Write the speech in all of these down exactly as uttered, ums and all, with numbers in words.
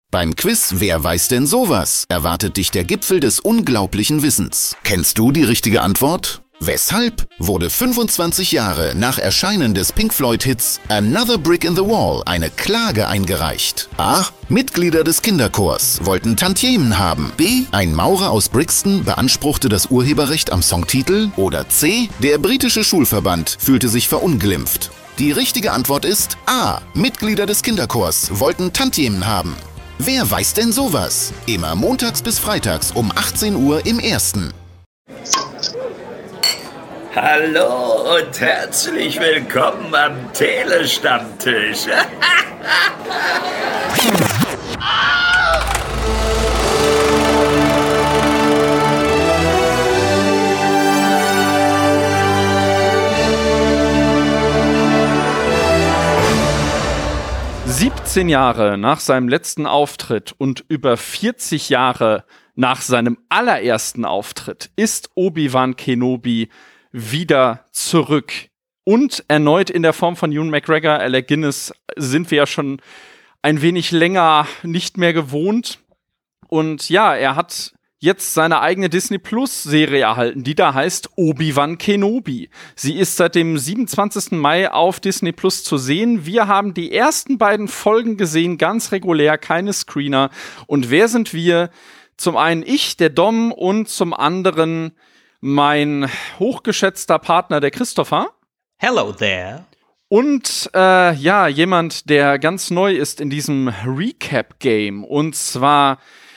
Beim Quiz Wer weiß denn sowas? Erwartet dich der Gipfel des unglaublichen Wissens. Kennst du die richtige Antwort? Weshalb wurde fünfundzwanzig Jahre nach Erscheinen des Pink Floyd-Hits Another Brick in the Wall eine Klage eingereicht? A. Mitglieder des Kinderchors wollten Tantiemen haben. B. Ein Maurer aus Brixton beanspruchte das Urheberrecht am Songtitel. Oder C. Der britische Schulverband fühlte sich verunglimpft. Die richtige Antwort ist A. Mitglieder des Kinderchors wollten Tantiemen haben. Wer weiß denn sowas? Immer montags bis freitags um achtzehn Uhr im Ersten. Hallo und herzlich willkommen am Telestammtisch. siebzehn Jahre nach seinem letzten Auftritt und über vierzig Jahre nach seinem allerersten Auftritt ist Obi-Wan Kenobi wieder zurück. Und erneut in der Form von Ewan McGregor. Alec Guinness sind wir ja schon ein wenig länger nicht mehr gewohnt. Und ja, er hat jetzt seine eigene Disney-Plus-Serie erhalten, die da heißt Obi-Wan Kenobi. Sie ist seit dem siebenundzwanzigsten Mai auf Disney Plus zu sehen. Wir haben die ersten beiden Folgen gesehen, ganz regulär, keine Screener. Und wer sind wir? Zum einen ich, der Dom, und zum anderen mein hochgeschätzter Partner, der Christopher. Hello there. Und äh, ja, jemand, der ganz neu ist in diesem Recap-Game. Und zwar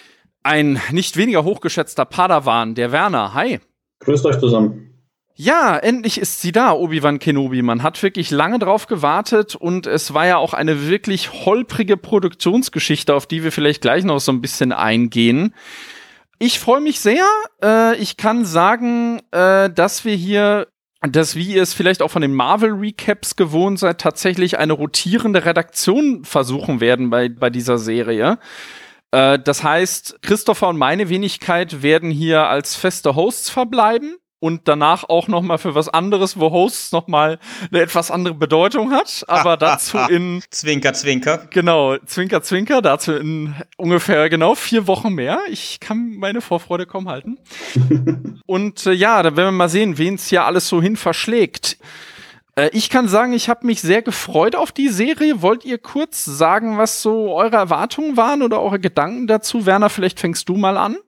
ein nicht weniger hochgeschätzter Padawan, der Werner. Hi. Grüßt euch zusammen. Ja, endlich ist sie da, Obi-Wan Kenobi. Man hat wirklich lange drauf gewartet und es war ja auch eine wirklich holprige Produktionsgeschichte, auf die wir vielleicht gleich noch so ein bisschen eingehen. Ich freue mich sehr. Äh, ich kann sagen, äh, dass wir hier, dass wie ihr es vielleicht auch von den Marvel-Recaps gewohnt seid, tatsächlich eine rotierende Redaktion versuchen werden bei, bei dieser Serie. Äh, das heißt, Christopher und meine Wenigkeit werden hier als feste Hosts verbleiben. Und danach auch noch mal für was anderes, wo Hosts noch mal eine etwas andere Bedeutung hat. Aber dazu in Zwinker, Zwinker. Genau, Zwinker, Zwinker. Dazu in ungefähr genau vier Wochen mehr. Ich kann meine Vorfreude kaum halten. Und äh, ja, da werden wir mal sehen, wen es hier alles so hin verschlägt. Äh, ich kann sagen, ich habe mich sehr gefreut auf die Serie. Wollt ihr kurz sagen, was so eure Erwartungen waren oder eure Gedanken dazu? Werner, vielleicht fängst du mal an.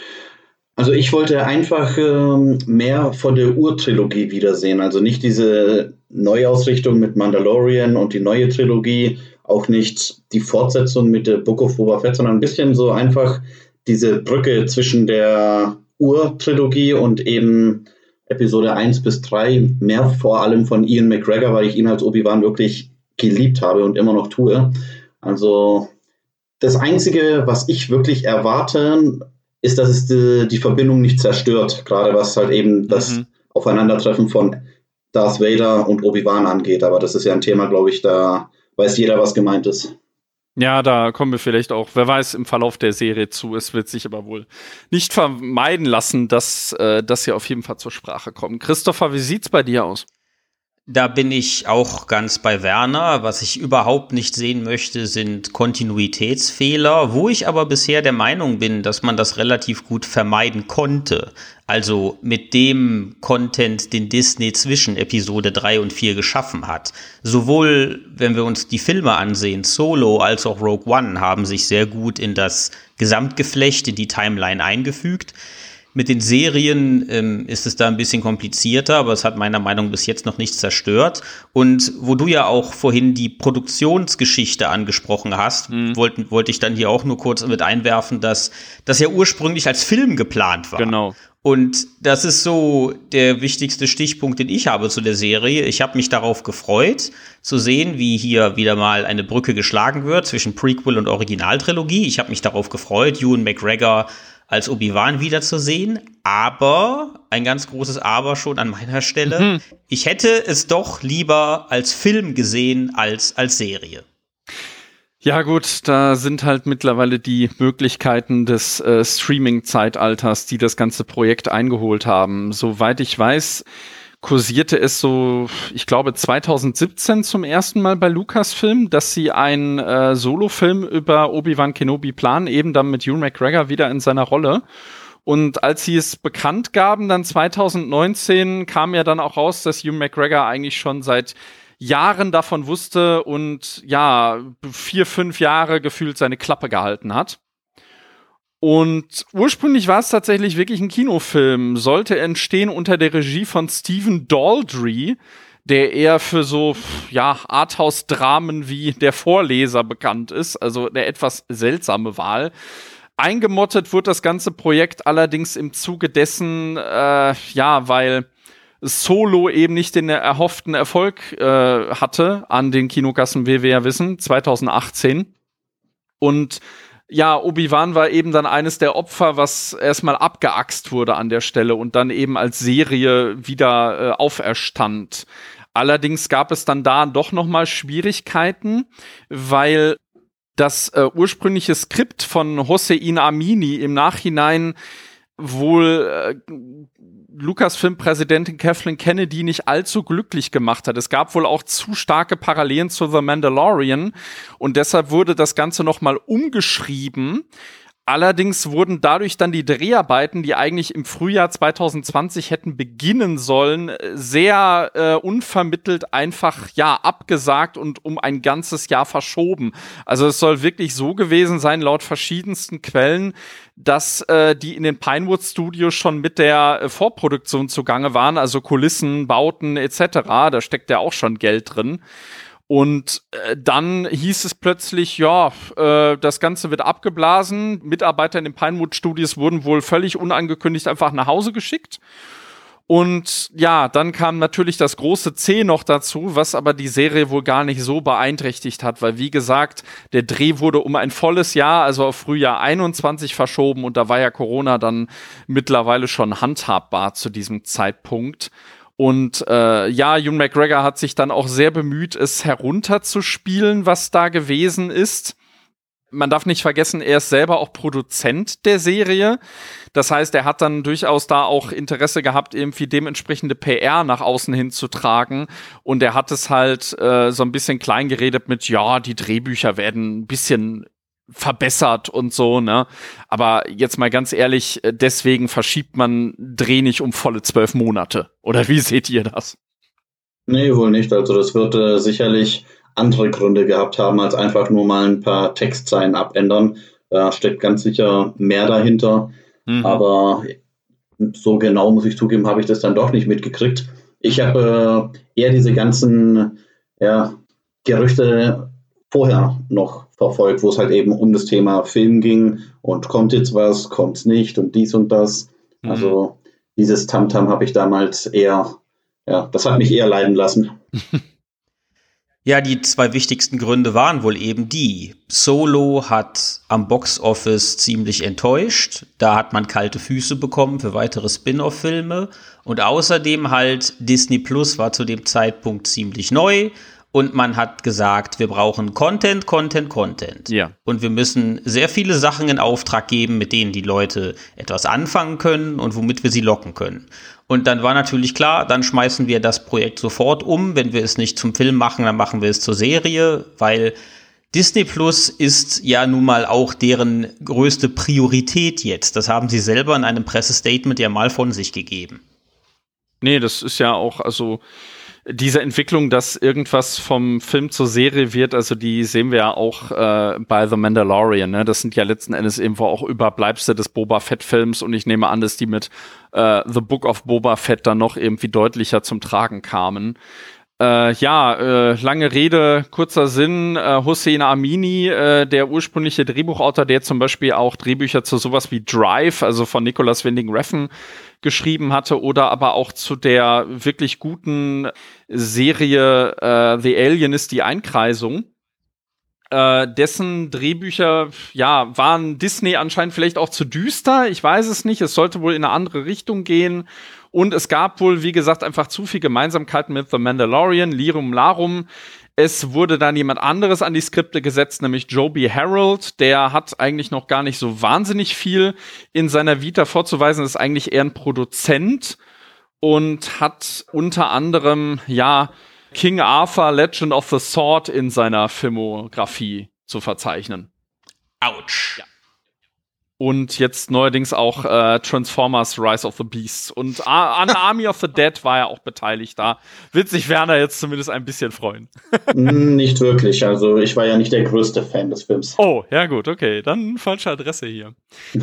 Also ich wollte einfach ähm, mehr von der Urtrilogie wiedersehen. Also nicht diese Neuausrichtung mit Mandalorian und die neue Trilogie, auch nicht die Fortsetzung mit der Book of Boba Fett, sondern ein bisschen so einfach diese Brücke zwischen der Urtrilogie und eben Episode eins bis drei. Mehr vor allem von Ewan McGregor, weil ich ihn als Obi-Wan wirklich geliebt habe und immer noch tue. Also das Einzige, was ich wirklich erwarte, ist, dass es die, die Verbindung nicht zerstört, gerade was halt eben das mhm. Aufeinandertreffen von Darth Vader und Obi-Wan angeht. Aber das ist ja ein Thema, glaube ich, da weiß jeder, was gemeint ist. Ja, da kommen wir vielleicht auch, wer weiß, im Verlauf der Serie zu. Es wird sich aber wohl nicht vermeiden lassen, dass äh, das hier auf jeden Fall zur Sprache kommt. Christopher, wie sieht's bei dir aus? Da bin ich auch ganz bei Werner. Was ich überhaupt nicht sehen möchte, sind Kontinuitätsfehler, wo ich aber bisher der Meinung bin, dass man das relativ gut vermeiden konnte. Also mit dem Content, den Disney zwischen Episode drei und vier geschaffen hat. Sowohl, wenn wir uns die Filme ansehen, Solo als auch Rogue One haben sich sehr gut in das Gesamtgeflecht, in die Timeline eingefügt. Mit den Serien ähm, ist es da ein bisschen komplizierter, aber es hat meiner Meinung nach bis jetzt noch nichts zerstört. Und wo du ja auch vorhin die Produktionsgeschichte angesprochen hast, mhm. wollte wollte ich dann hier auch nur kurz mit einwerfen, dass das ja ursprünglich als Film geplant war. Genau. Und das ist so der wichtigste Stichpunkt, den ich habe zu der Serie. Ich habe mich darauf gefreut, zu sehen, wie hier wieder mal eine Brücke geschlagen wird zwischen Prequel und Originaltrilogie. Ich habe mich darauf gefreut, Ewan McGregor als Obi-Wan wiederzusehen, aber, ein ganz großes Aber schon an meiner Stelle, mhm. ich hätte es doch lieber als Film gesehen als als Serie. Ja gut, da sind halt mittlerweile die Möglichkeiten des äh, Streaming-Zeitalters, die das ganze Projekt eingeholt haben. Soweit ich weiß, kursierte es so, ich glaube zwanzig siebzehn zum ersten Mal bei Lucasfilm, dass sie einen äh, Solo-Film über Obi-Wan Kenobi planen, eben dann mit Ewan McGregor wieder in seiner Rolle. Und als sie es bekannt gaben, dann zwanzig neunzehn, kam ja dann auch raus, dass Ewan McGregor eigentlich schon seit Jahren davon wusste und ja, vier, fünf Jahre gefühlt seine Klappe gehalten hat. Und ursprünglich war es tatsächlich wirklich ein Kinofilm, sollte entstehen unter der Regie von Stephen Daldry, der eher für so, ja, Arthouse-Dramen wie Der Vorleser bekannt ist, also eine etwas seltsame Wahl. Eingemottet wird das ganze Projekt allerdings im Zuge dessen, äh, ja, weil Solo eben nicht den erhofften Erfolg äh, hatte an den Kinokassen, wie wir ja wissen, zwanzig achtzehn. Und ja, Obi-Wan war eben dann eines der Opfer, was erstmal abgeaxt wurde an der Stelle und dann eben als Serie wieder äh, auferstand. Allerdings gab es dann da doch noch mal Schwierigkeiten, weil das äh, ursprüngliche Skript von Hossein Amini im Nachhinein wohl äh, Lucasfilm-Präsidentin Kathleen Kennedy nicht allzu glücklich gemacht hat. Es gab wohl auch zu starke Parallelen zu The Mandalorian und deshalb wurde das Ganze nochmal umgeschrieben. Allerdings wurden dadurch dann die Dreharbeiten, die eigentlich im Frühjahr zwanzig zwanzig hätten beginnen sollen, sehr äh, unvermittelt einfach ja abgesagt und um ein ganzes Jahr verschoben. Also es soll wirklich so gewesen sein, laut verschiedensten Quellen, dass äh, die in den Pinewood Studios schon mit der äh, Vorproduktion zugange waren, also Kulissen, Bauten et cetera. Da steckt ja auch schon Geld drin. Und äh, dann hieß es plötzlich, ja, äh, das Ganze wird abgeblasen. Mitarbeiter in den Pinewood Studios wurden wohl völlig unangekündigt einfach nach Hause geschickt. Und ja, dann kam natürlich das große C noch dazu, was aber die Serie wohl gar nicht so beeinträchtigt hat, weil wie gesagt, der Dreh wurde um ein volles Jahr, also auf Frühjahr einundzwanzig verschoben und da war ja Corona dann mittlerweile schon handhabbar zu diesem Zeitpunkt. Und äh, ja, Ewan McGregor hat sich dann auch sehr bemüht, es herunterzuspielen, was da gewesen ist. Man darf nicht vergessen, er ist selber auch Produzent der Serie. Das heißt, er hat dann durchaus da auch Interesse gehabt, irgendwie dementsprechende P R nach außen hin zu tragen. Und er hat es halt äh, so ein bisschen klein geredet mit, ja, die Drehbücher werden ein bisschen verbessert und so, ne? Aber jetzt mal ganz ehrlich, deswegen verschiebt man Dreh nicht um volle zwölf Monate. Oder wie seht ihr das? Nee, wohl nicht. Also das wird äh, sicherlich andere Gründe gehabt haben, als einfach nur mal ein paar Textzeilen abändern. Da steckt ganz sicher mehr dahinter. Mhm. Aber so genau, muss ich zugeben, habe ich das dann doch nicht mitgekriegt. Ich habe äh, eher diese ganzen ja, Gerüchte vorher noch verfolgt, wo es halt eben um das Thema Film ging und kommt jetzt was, kommt's nicht und dies und das. Mhm. Also dieses Tamtam habe ich damals eher, ja, das hat mich eher leiden lassen. Ja, die zwei wichtigsten Gründe waren wohl eben die. Solo hat am Boxoffice ziemlich enttäuscht. Da hat man kalte Füße bekommen für weitere Spin-off-Filme. Und außerdem halt Disney Plus war zu dem Zeitpunkt ziemlich neu. Und man hat gesagt, wir brauchen Content, Content, Content. Ja. Und wir müssen sehr viele Sachen in Auftrag geben, mit denen die Leute etwas anfangen können und womit wir sie locken können. Und dann war natürlich klar, dann schmeißen wir das Projekt sofort um. Wenn wir es nicht zum Film machen, dann machen wir es zur Serie, weil Disney Plus ist ja nun mal auch deren größte Priorität jetzt. Das haben sie selber in einem Pressestatement ja mal von sich gegeben. Nee, das ist ja auch, also diese Entwicklung, dass irgendwas vom Film zur Serie wird, also die sehen wir ja auch äh, bei The Mandalorian, ne? Das sind ja letzten Endes irgendwo auch Überbleibsel des Boba Fett-Films und ich nehme an, dass die mit äh, The Book of Boba Fett dann noch irgendwie deutlicher zum Tragen kamen. Äh, ja, äh, lange Rede, kurzer Sinn, äh, Hossein Amini, äh, der ursprüngliche Drehbuchautor, der zum Beispiel auch Drehbücher zu sowas wie Drive, also von Nicholas Winding Refn, geschrieben hatte oder aber auch zu der wirklich guten Serie äh, The Alienist, die Einkreisung. Äh, dessen Drehbücher, ja, waren Disney anscheinend vielleicht auch zu düster. Ich weiß es nicht. Es sollte wohl in eine andere Richtung gehen. Und es gab wohl, wie gesagt, einfach zu viel Gemeinsamkeiten mit The Mandalorian, Lirum Larum. Es wurde dann jemand anderes an die Skripte gesetzt, nämlich Joby Harold. Der hat eigentlich noch gar nicht so wahnsinnig viel in seiner Vita vorzuweisen. Das ist eigentlich eher ein Produzent. und hat unter anderem, ja, King Arthur, Legend of the Sword in seiner Filmografie zu verzeichnen. Autsch. Ja. Und jetzt neuerdings auch äh, Transformers Rise of the Beasts. Und an Army of the Dead war er auch beteiligt. Da wird sich Werner jetzt zumindest ein bisschen freuen. Nicht wirklich. Also ich war ja nicht der größte Fan des Films. Oh, ja gut, okay. Dann falsche Adresse hier.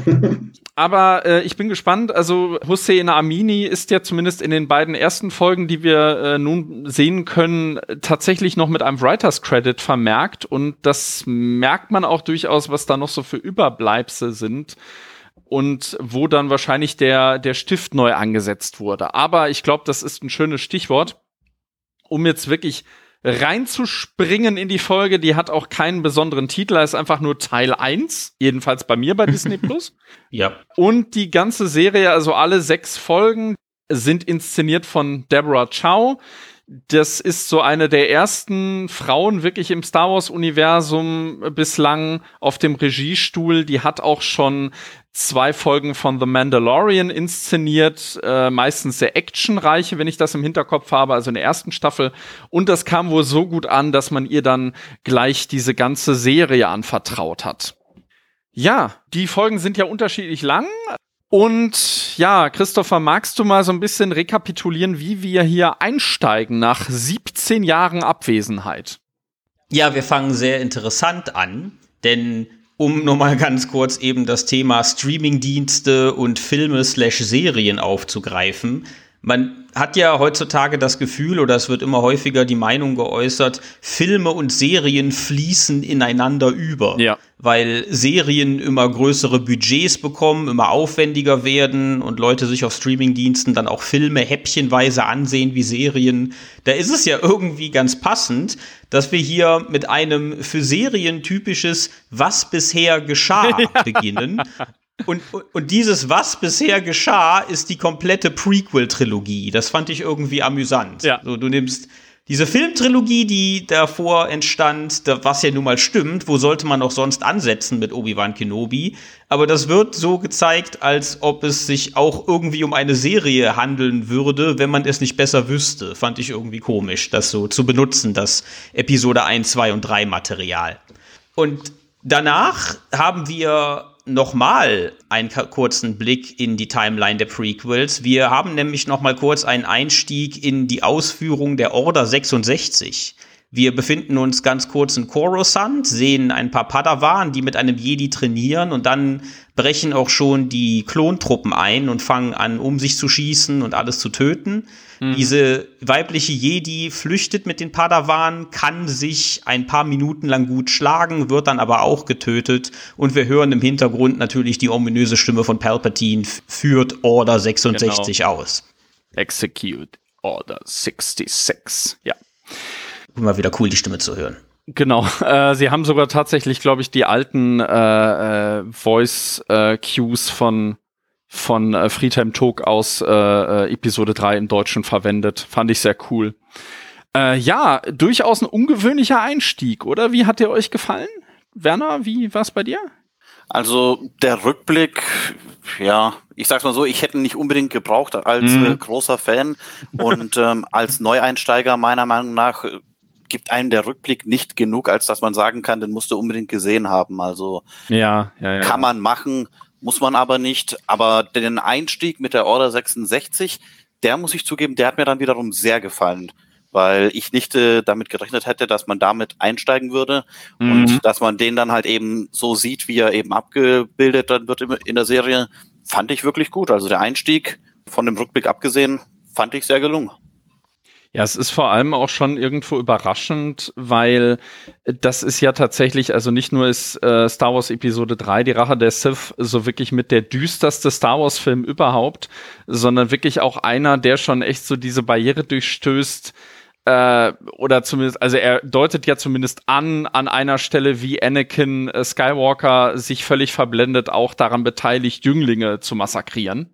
Aber äh, ich bin gespannt. Also Hossein Amini ist ja zumindest in den beiden ersten Folgen, die wir äh, nun sehen können, tatsächlich noch mit einem Writers Credit vermerkt. Und das merkt man auch durchaus, was da noch so für Überbleibsel sind. Und wo dann wahrscheinlich der, der Stift neu angesetzt wurde. Aber ich glaube, das ist ein schönes Stichwort, um jetzt wirklich reinzuspringen in die Folge. Die hat auch keinen besonderen Titel, ist einfach nur Teil eins, jedenfalls bei mir bei Disney Plus. Ja. Und die ganze Serie, also alle sechs Folgen, sind inszeniert von Deborah Chow. Das ist so eine der ersten Frauen wirklich im Star Wars-Universum bislang auf dem Regiestuhl. Die hat auch schon zwei Folgen von The Mandalorian inszeniert, äh, meistens sehr actionreiche, wenn ich das im Hinterkopf habe, also in der ersten Staffel. Und das kam wohl so gut an, dass man ihr dann gleich diese ganze Serie anvertraut hat. Ja, die Folgen sind ja unterschiedlich lang. Und ja, Christopher, magst du mal so ein bisschen rekapitulieren, wie wir hier einsteigen nach siebzehn Jahren Abwesenheit? Ja, wir fangen sehr interessant an, denn um nochmal ganz kurz eben das Thema Streamingdienste und Filme slash Serien aufzugreifen. Man hat ja heutzutage das Gefühl, oder es wird immer häufiger die Meinung geäußert, Filme und Serien fließen ineinander über. Ja. Weil Serien immer größere Budgets bekommen, immer aufwendiger werden und Leute sich auf Streamingdiensten dann auch Filme häppchenweise ansehen wie Serien. Da ist es ja irgendwie ganz passend, dass wir hier mit einem für Serien typisches Was bisher geschah ja. beginnen. Und, und, und dieses, was bisher geschah, ist die komplette Prequel-Trilogie. Das fand ich irgendwie amüsant. Ja. So, du nimmst diese Filmtrilogie, die davor entstand, was ja nun mal stimmt, wo sollte man auch sonst ansetzen mit Obi-Wan Kenobi? Aber das wird so gezeigt, als ob es sich auch irgendwie um eine Serie handeln würde, wenn man es nicht besser wüsste. Fand ich irgendwie komisch, das so zu benutzen, das Episode eins, zwei und drei Material. Und danach haben wir nochmal einen kurzen Blick in die Timeline der Prequels. Wir haben nämlich nochmal kurz einen Einstieg in die Ausführung der Order sechsundsechzig. Wir befinden uns ganz kurz in Coruscant, sehen ein paar Padawan, die mit einem Jedi trainieren und dann brechen auch schon die Klontruppen ein und fangen an, um sich zu schießen und alles zu töten. Mhm. Diese weibliche Jedi flüchtet mit den Padawan, kann sich ein paar Minuten lang gut schlagen, wird dann aber auch getötet und wir hören im Hintergrund natürlich die ominöse Stimme von Palpatine, führt Order sechsundsechzig genau. aus. Execute Order sechsundsechzig, ja. Immer wieder cool, die Stimme zu hören. Genau, äh, sie haben sogar tatsächlich, glaube ich, die alten äh, äh, Voice-Cues äh, von, von äh, Friedhelm Took aus äh, äh, Episode drei im Deutschen verwendet. Fand ich sehr cool. Äh, ja, durchaus ein ungewöhnlicher Einstieg, oder? Wie hat der euch gefallen? Werner, wie war es bei dir? Also der Rückblick, ja, ich sag's mal so, ich hätte ihn nicht unbedingt gebraucht als mhm. äh, großer Fan und ähm, als Neueinsteiger meiner Meinung nach gibt einem der Rückblick nicht genug, als dass man sagen kann, den musst du unbedingt gesehen haben. Also ja, ja, ja. kann man machen, muss man aber nicht. Aber den Einstieg mit der Order sechsundsechzig, der muss ich zugeben, der hat mir dann wiederum sehr gefallen, weil ich nicht äh, damit gerechnet hätte, dass man damit einsteigen würde mhm. und dass man den dann halt eben so sieht, wie er eben abgebildet dann wird in der Serie, fand ich wirklich gut. Also der Einstieg, von dem Rückblick abgesehen, fand ich sehr gelungen. Ja, es ist vor allem auch schon irgendwo überraschend, weil das ist ja tatsächlich, also nicht nur ist äh, Star Wars Episode drei, die Rache der Sith, so wirklich mit der düsterste Star Wars Film überhaupt, sondern wirklich auch einer, der schon echt so diese Barriere durchstößt, äh, oder zumindest, also er deutet ja zumindest an, an einer Stelle, wie Anakin äh, Skywalker sich völlig verblendet auch daran beteiligt, Jünglinge zu massakrieren.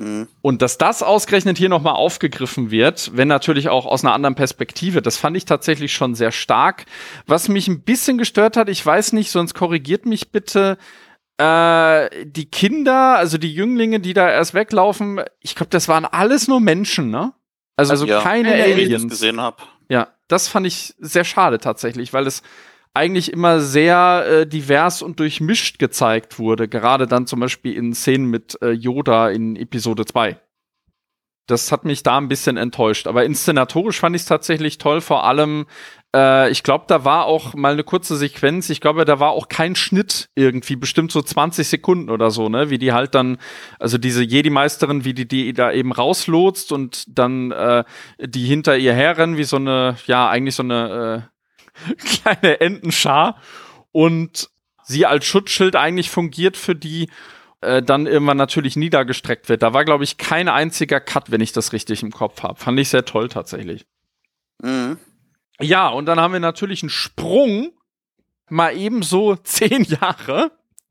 Und dass das ausgerechnet hier nochmal aufgegriffen wird, wenn natürlich auch aus einer anderen Perspektive, das fand ich tatsächlich schon sehr stark. Was mich ein bisschen gestört hat, ich weiß nicht, sonst korrigiert mich bitte, Äh, die Kinder, also die Jünglinge, die da erst weglaufen, ich glaube, das waren alles nur Menschen, ne? Also, also ja, keine Aliens. Aliens. Wie ich das gesehen habe. Ja, das fand ich sehr schade tatsächlich, weil es eigentlich immer sehr äh, divers und durchmischt gezeigt wurde. Gerade dann zum Beispiel in Szenen mit äh, Yoda in Episode zwei. Das hat mich da ein bisschen enttäuscht. Aber inszenatorisch fand ich es tatsächlich toll. Vor allem, äh, ich glaube, da war auch mal eine kurze Sequenz. Ich glaube, da war auch kein Schnitt irgendwie, bestimmt so zwanzig Sekunden oder so, ne? Wie die halt dann, also diese Jedi-Meisterin, wie die die da eben rauslotst und dann äh, die hinter ihr herrennen, wie so eine, ja, eigentlich so eine äh, kleine Entenschar. Und sie als Schutzschild eigentlich fungiert für die, äh, dann irgendwann natürlich niedergestreckt wird. Da war, glaube ich, kein einziger Cut, wenn ich das richtig im Kopf habe. Fand ich sehr toll tatsächlich. Mhm. Ja, und dann haben wir natürlich einen Sprung, mal eben so zehn Jahre.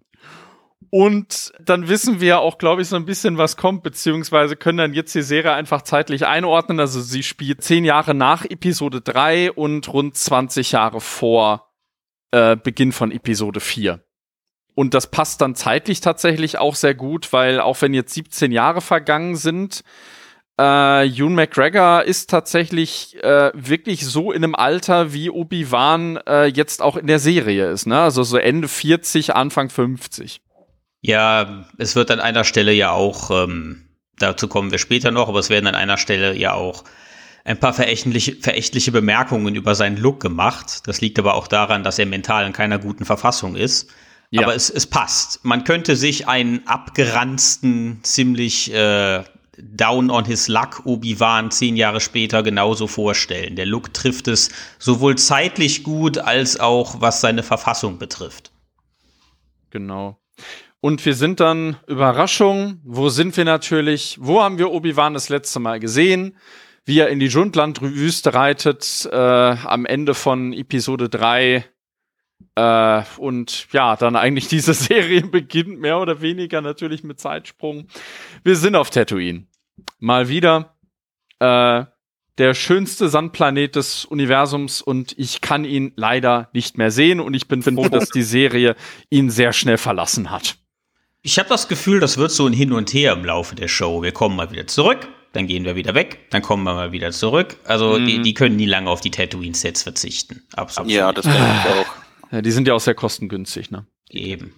Und dann wissen wir auch, glaube ich, so ein bisschen, was kommt, beziehungsweise können dann jetzt die Serie einfach zeitlich einordnen. Also sie spielt zehn Jahre nach Episode drei und rund zwanzig Jahre vor äh, Beginn von Episode vier. Und das passt dann zeitlich tatsächlich auch sehr gut, weil auch wenn jetzt siebzehn Jahre vergangen sind, äh, Ewan McGregor ist tatsächlich äh, wirklich so in einem Alter, wie Obi-Wan äh, jetzt auch in der Serie ist, ne? Also so Ende vierzig, Anfang fünfzig. Ja, es wird an einer Stelle ja auch, ähm, dazu kommen wir später noch, aber es werden an einer Stelle ja auch ein paar verächtliche, verächtliche Bemerkungen über seinen Look gemacht. Das liegt aber auch daran, dass er mental in keiner guten Verfassung ist. Ja. Aber es, es passt. Man könnte sich einen abgeranzten, ziemlich äh, down on his luck Obi-Wan zehn Jahre später genauso vorstellen. Der Look trifft es sowohl zeitlich gut, als auch was seine Verfassung betrifft. Genau. Und wir sind dann, Überraschung, wo sind wir natürlich? Wo haben wir Obi-Wan das letzte Mal gesehen? Wie er in die Jundland-Wüste reitet, äh, am Ende von Episode drei. Äh, und ja, dann eigentlich diese Serie beginnt, mehr oder weniger natürlich mit Zeitsprung. Wir sind auf Tatooine. Mal wieder. Äh, der schönste Sandplanet des Universums und ich kann ihn leider nicht mehr sehen und ich bin froh, dass die Serie ihn sehr schnell verlassen hat. Ich habe das Gefühl, das wird so ein Hin und Her im Laufe der Show. Wir kommen mal wieder zurück, dann gehen wir wieder weg, dann kommen wir mal wieder zurück. Also mhm. die, die können nie lange auf die Tatooine-Sets verzichten. Absolut. Ja, das denke ich auch. Ja, die sind ja auch sehr kostengünstig, ne? Eben.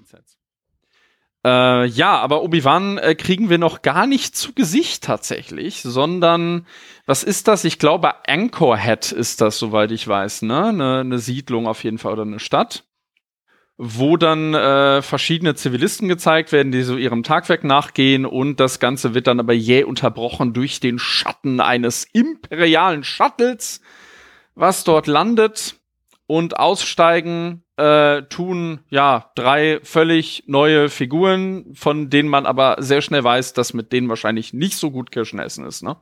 Äh, ja, aber Obi-Wan äh, kriegen wir noch gar nicht zu Gesicht tatsächlich, sondern, was ist das? Ich glaube, Anchorhead ist das, soweit ich weiß, ne? Eine ne Siedlung auf jeden Fall oder eine Stadt, wo dann äh, verschiedene Zivilisten gezeigt werden, die so ihrem Tagwerk nachgehen und das Ganze wird dann aber jäh unterbrochen durch den Schatten eines imperialen Shuttles, was dort landet. Und aussteigen äh, tun, ja, drei völlig neue Figuren, von denen man aber sehr schnell weiß, dass mit denen wahrscheinlich nicht so gut Kirschen essen ist, ne?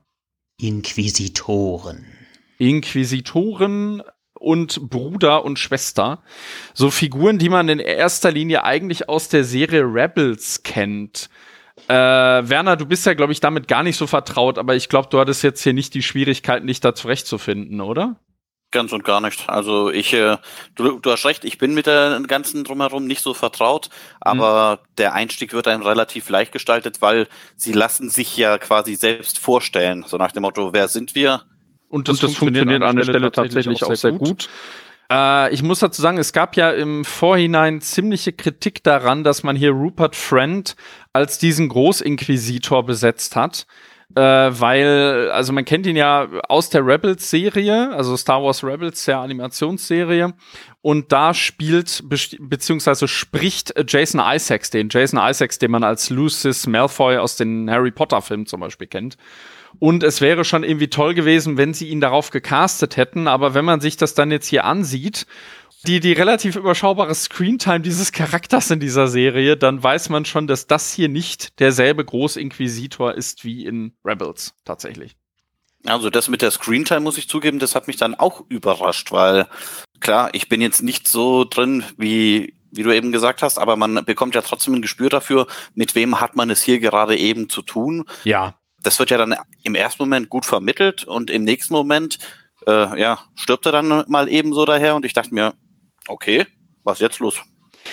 Inquisitoren. Inquisitoren und Bruder und Schwester. So Figuren, die man in erster Linie eigentlich aus der Serie Rebels kennt. Äh, Werner, du bist ja, glaube ich, damit gar nicht so vertraut, aber ich glaube, du hattest jetzt hier nicht die Schwierigkeiten, dich da zurechtzufinden, oder? Ganz und gar nicht. Also ich, äh, du, du hast recht, ich bin mit der ganzen Drumherum nicht so vertraut, aber mhm. der Einstieg wird einem relativ leicht gestaltet, weil sie lassen sich ja quasi selbst vorstellen, so nach dem Motto, wer sind wir? Und das, und das funktioniert, funktioniert an der Stelle, Stelle tatsächlich auch sehr, auch sehr gut. gut. Äh, ich muss dazu sagen, es gab ja im Vorhinein ziemliche Kritik daran, dass man hier Rupert Friend als diesen Großinquisitor besetzt hat. Äh, weil, also man kennt ihn ja aus der Rebels-Serie, also Star Wars Rebels, der Animationsserie, und da spielt, be- beziehungsweise spricht Jason Isaacs, den Jason Isaacs, den man als Lucius Malfoy aus den Harry Potter-Filmen zum Beispiel kennt. Und es wäre schon irgendwie toll gewesen, wenn sie ihn darauf gecastet hätten, aber wenn man sich das dann jetzt hier ansieht, die, die relativ überschaubare Screentime dieses Charakters in dieser Serie, dann weiß man schon, dass das hier nicht derselbe Großinquisitor ist wie in Rebels tatsächlich. Also das mit der Screentime, muss ich zugeben, das hat mich dann auch überrascht, weil klar, ich bin jetzt nicht so drin, wie wie du eben gesagt hast, aber man bekommt ja trotzdem ein Gespür dafür, mit wem hat man es hier gerade eben zu tun. Ja. Das wird ja dann im ersten Moment gut vermittelt und im nächsten Moment äh, ja, stirbt er dann mal eben so daher und ich dachte mir, okay, was ist jetzt los?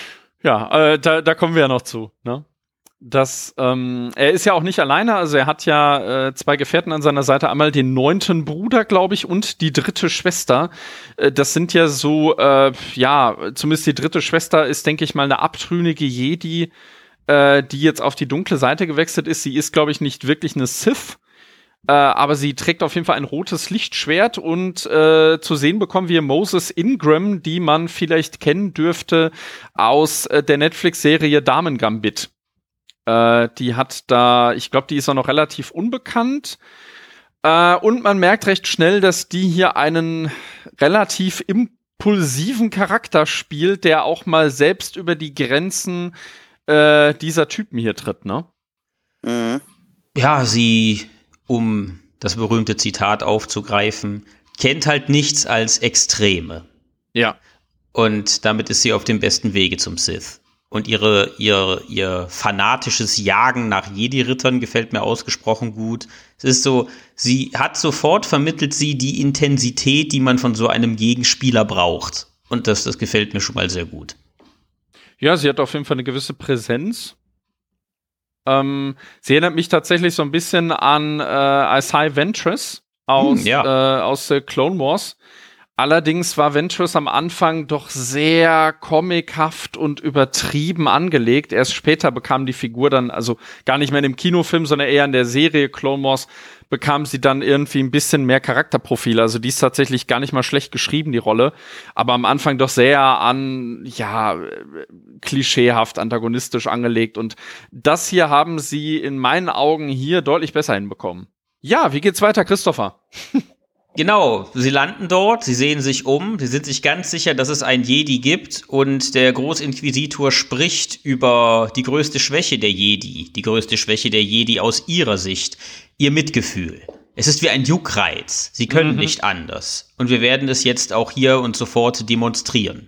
Ja, äh, da, da kommen wir ja noch zu, ne? Das, ähm, er ist ja auch nicht alleine, also er hat ja äh, zwei Gefährten an seiner Seite, einmal den neunten Bruder, glaube ich, und die dritte Schwester. Äh, das sind ja so, äh, ja, zumindest die dritte Schwester ist, denke ich mal, eine abtrünnige Jedi, äh, die jetzt auf die dunkle Seite gewechselt ist. Sie ist, glaube ich, nicht wirklich eine Sith, äh, aber sie trägt auf jeden Fall ein rotes Lichtschwert und äh, zu sehen bekommen wir Moses Ingram, die man vielleicht kennen dürfte aus äh, der Netflix-Serie Damen Gambit. Äh, die hat da, ich glaube, die ist auch noch relativ unbekannt. Äh, und man merkt recht schnell, dass die hier einen relativ impulsiven Charakter spielt, der auch mal selbst über die Grenzen äh, dieser Typen hier tritt, ne? Mhm. Ja, sie, um das berühmte Zitat aufzugreifen, kennt halt nichts als Extreme. Ja. Und damit ist sie auf dem besten Wege zum Sith. Und ihre, ihr, ihr fanatisches Jagen nach Jedi-Rittern gefällt mir ausgesprochen gut. Es ist so, sie hat sofort vermittelt sie die Intensität, die man von so einem Gegenspieler braucht. Und das, das gefällt mir schon mal sehr gut. Ja, sie hat auf jeden Fall eine gewisse Präsenz. Ähm, sie erinnert mich tatsächlich so ein bisschen an äh, Asai Ventress aus, hm, ja. äh, aus äh, Clone Wars. Allerdings war Ventress am Anfang doch sehr comichaft und übertrieben angelegt. Erst später bekam die Figur dann, also gar nicht mehr in dem Kinofilm, sondern eher in der Serie Clone Wars, bekam sie dann irgendwie ein bisschen mehr Charakterprofil. Also die ist tatsächlich gar nicht mal schlecht geschrieben, die Rolle. Aber am Anfang doch sehr an, ja, klischeehaft, antagonistisch angelegt. Und das hier haben sie in meinen Augen hier deutlich besser hinbekommen. Ja, wie geht's weiter, Christopher? Genau, sie landen dort, sie sehen sich um, sie sind sich ganz sicher, dass es ein Jedi gibt und der Großinquisitor spricht über die größte Schwäche der Jedi, die größte Schwäche der Jedi aus ihrer Sicht, ihr Mitgefühl. Es ist wie ein Juckreiz, sie können mhm. nicht anders und wir werden es jetzt auch hier und sofort demonstrieren.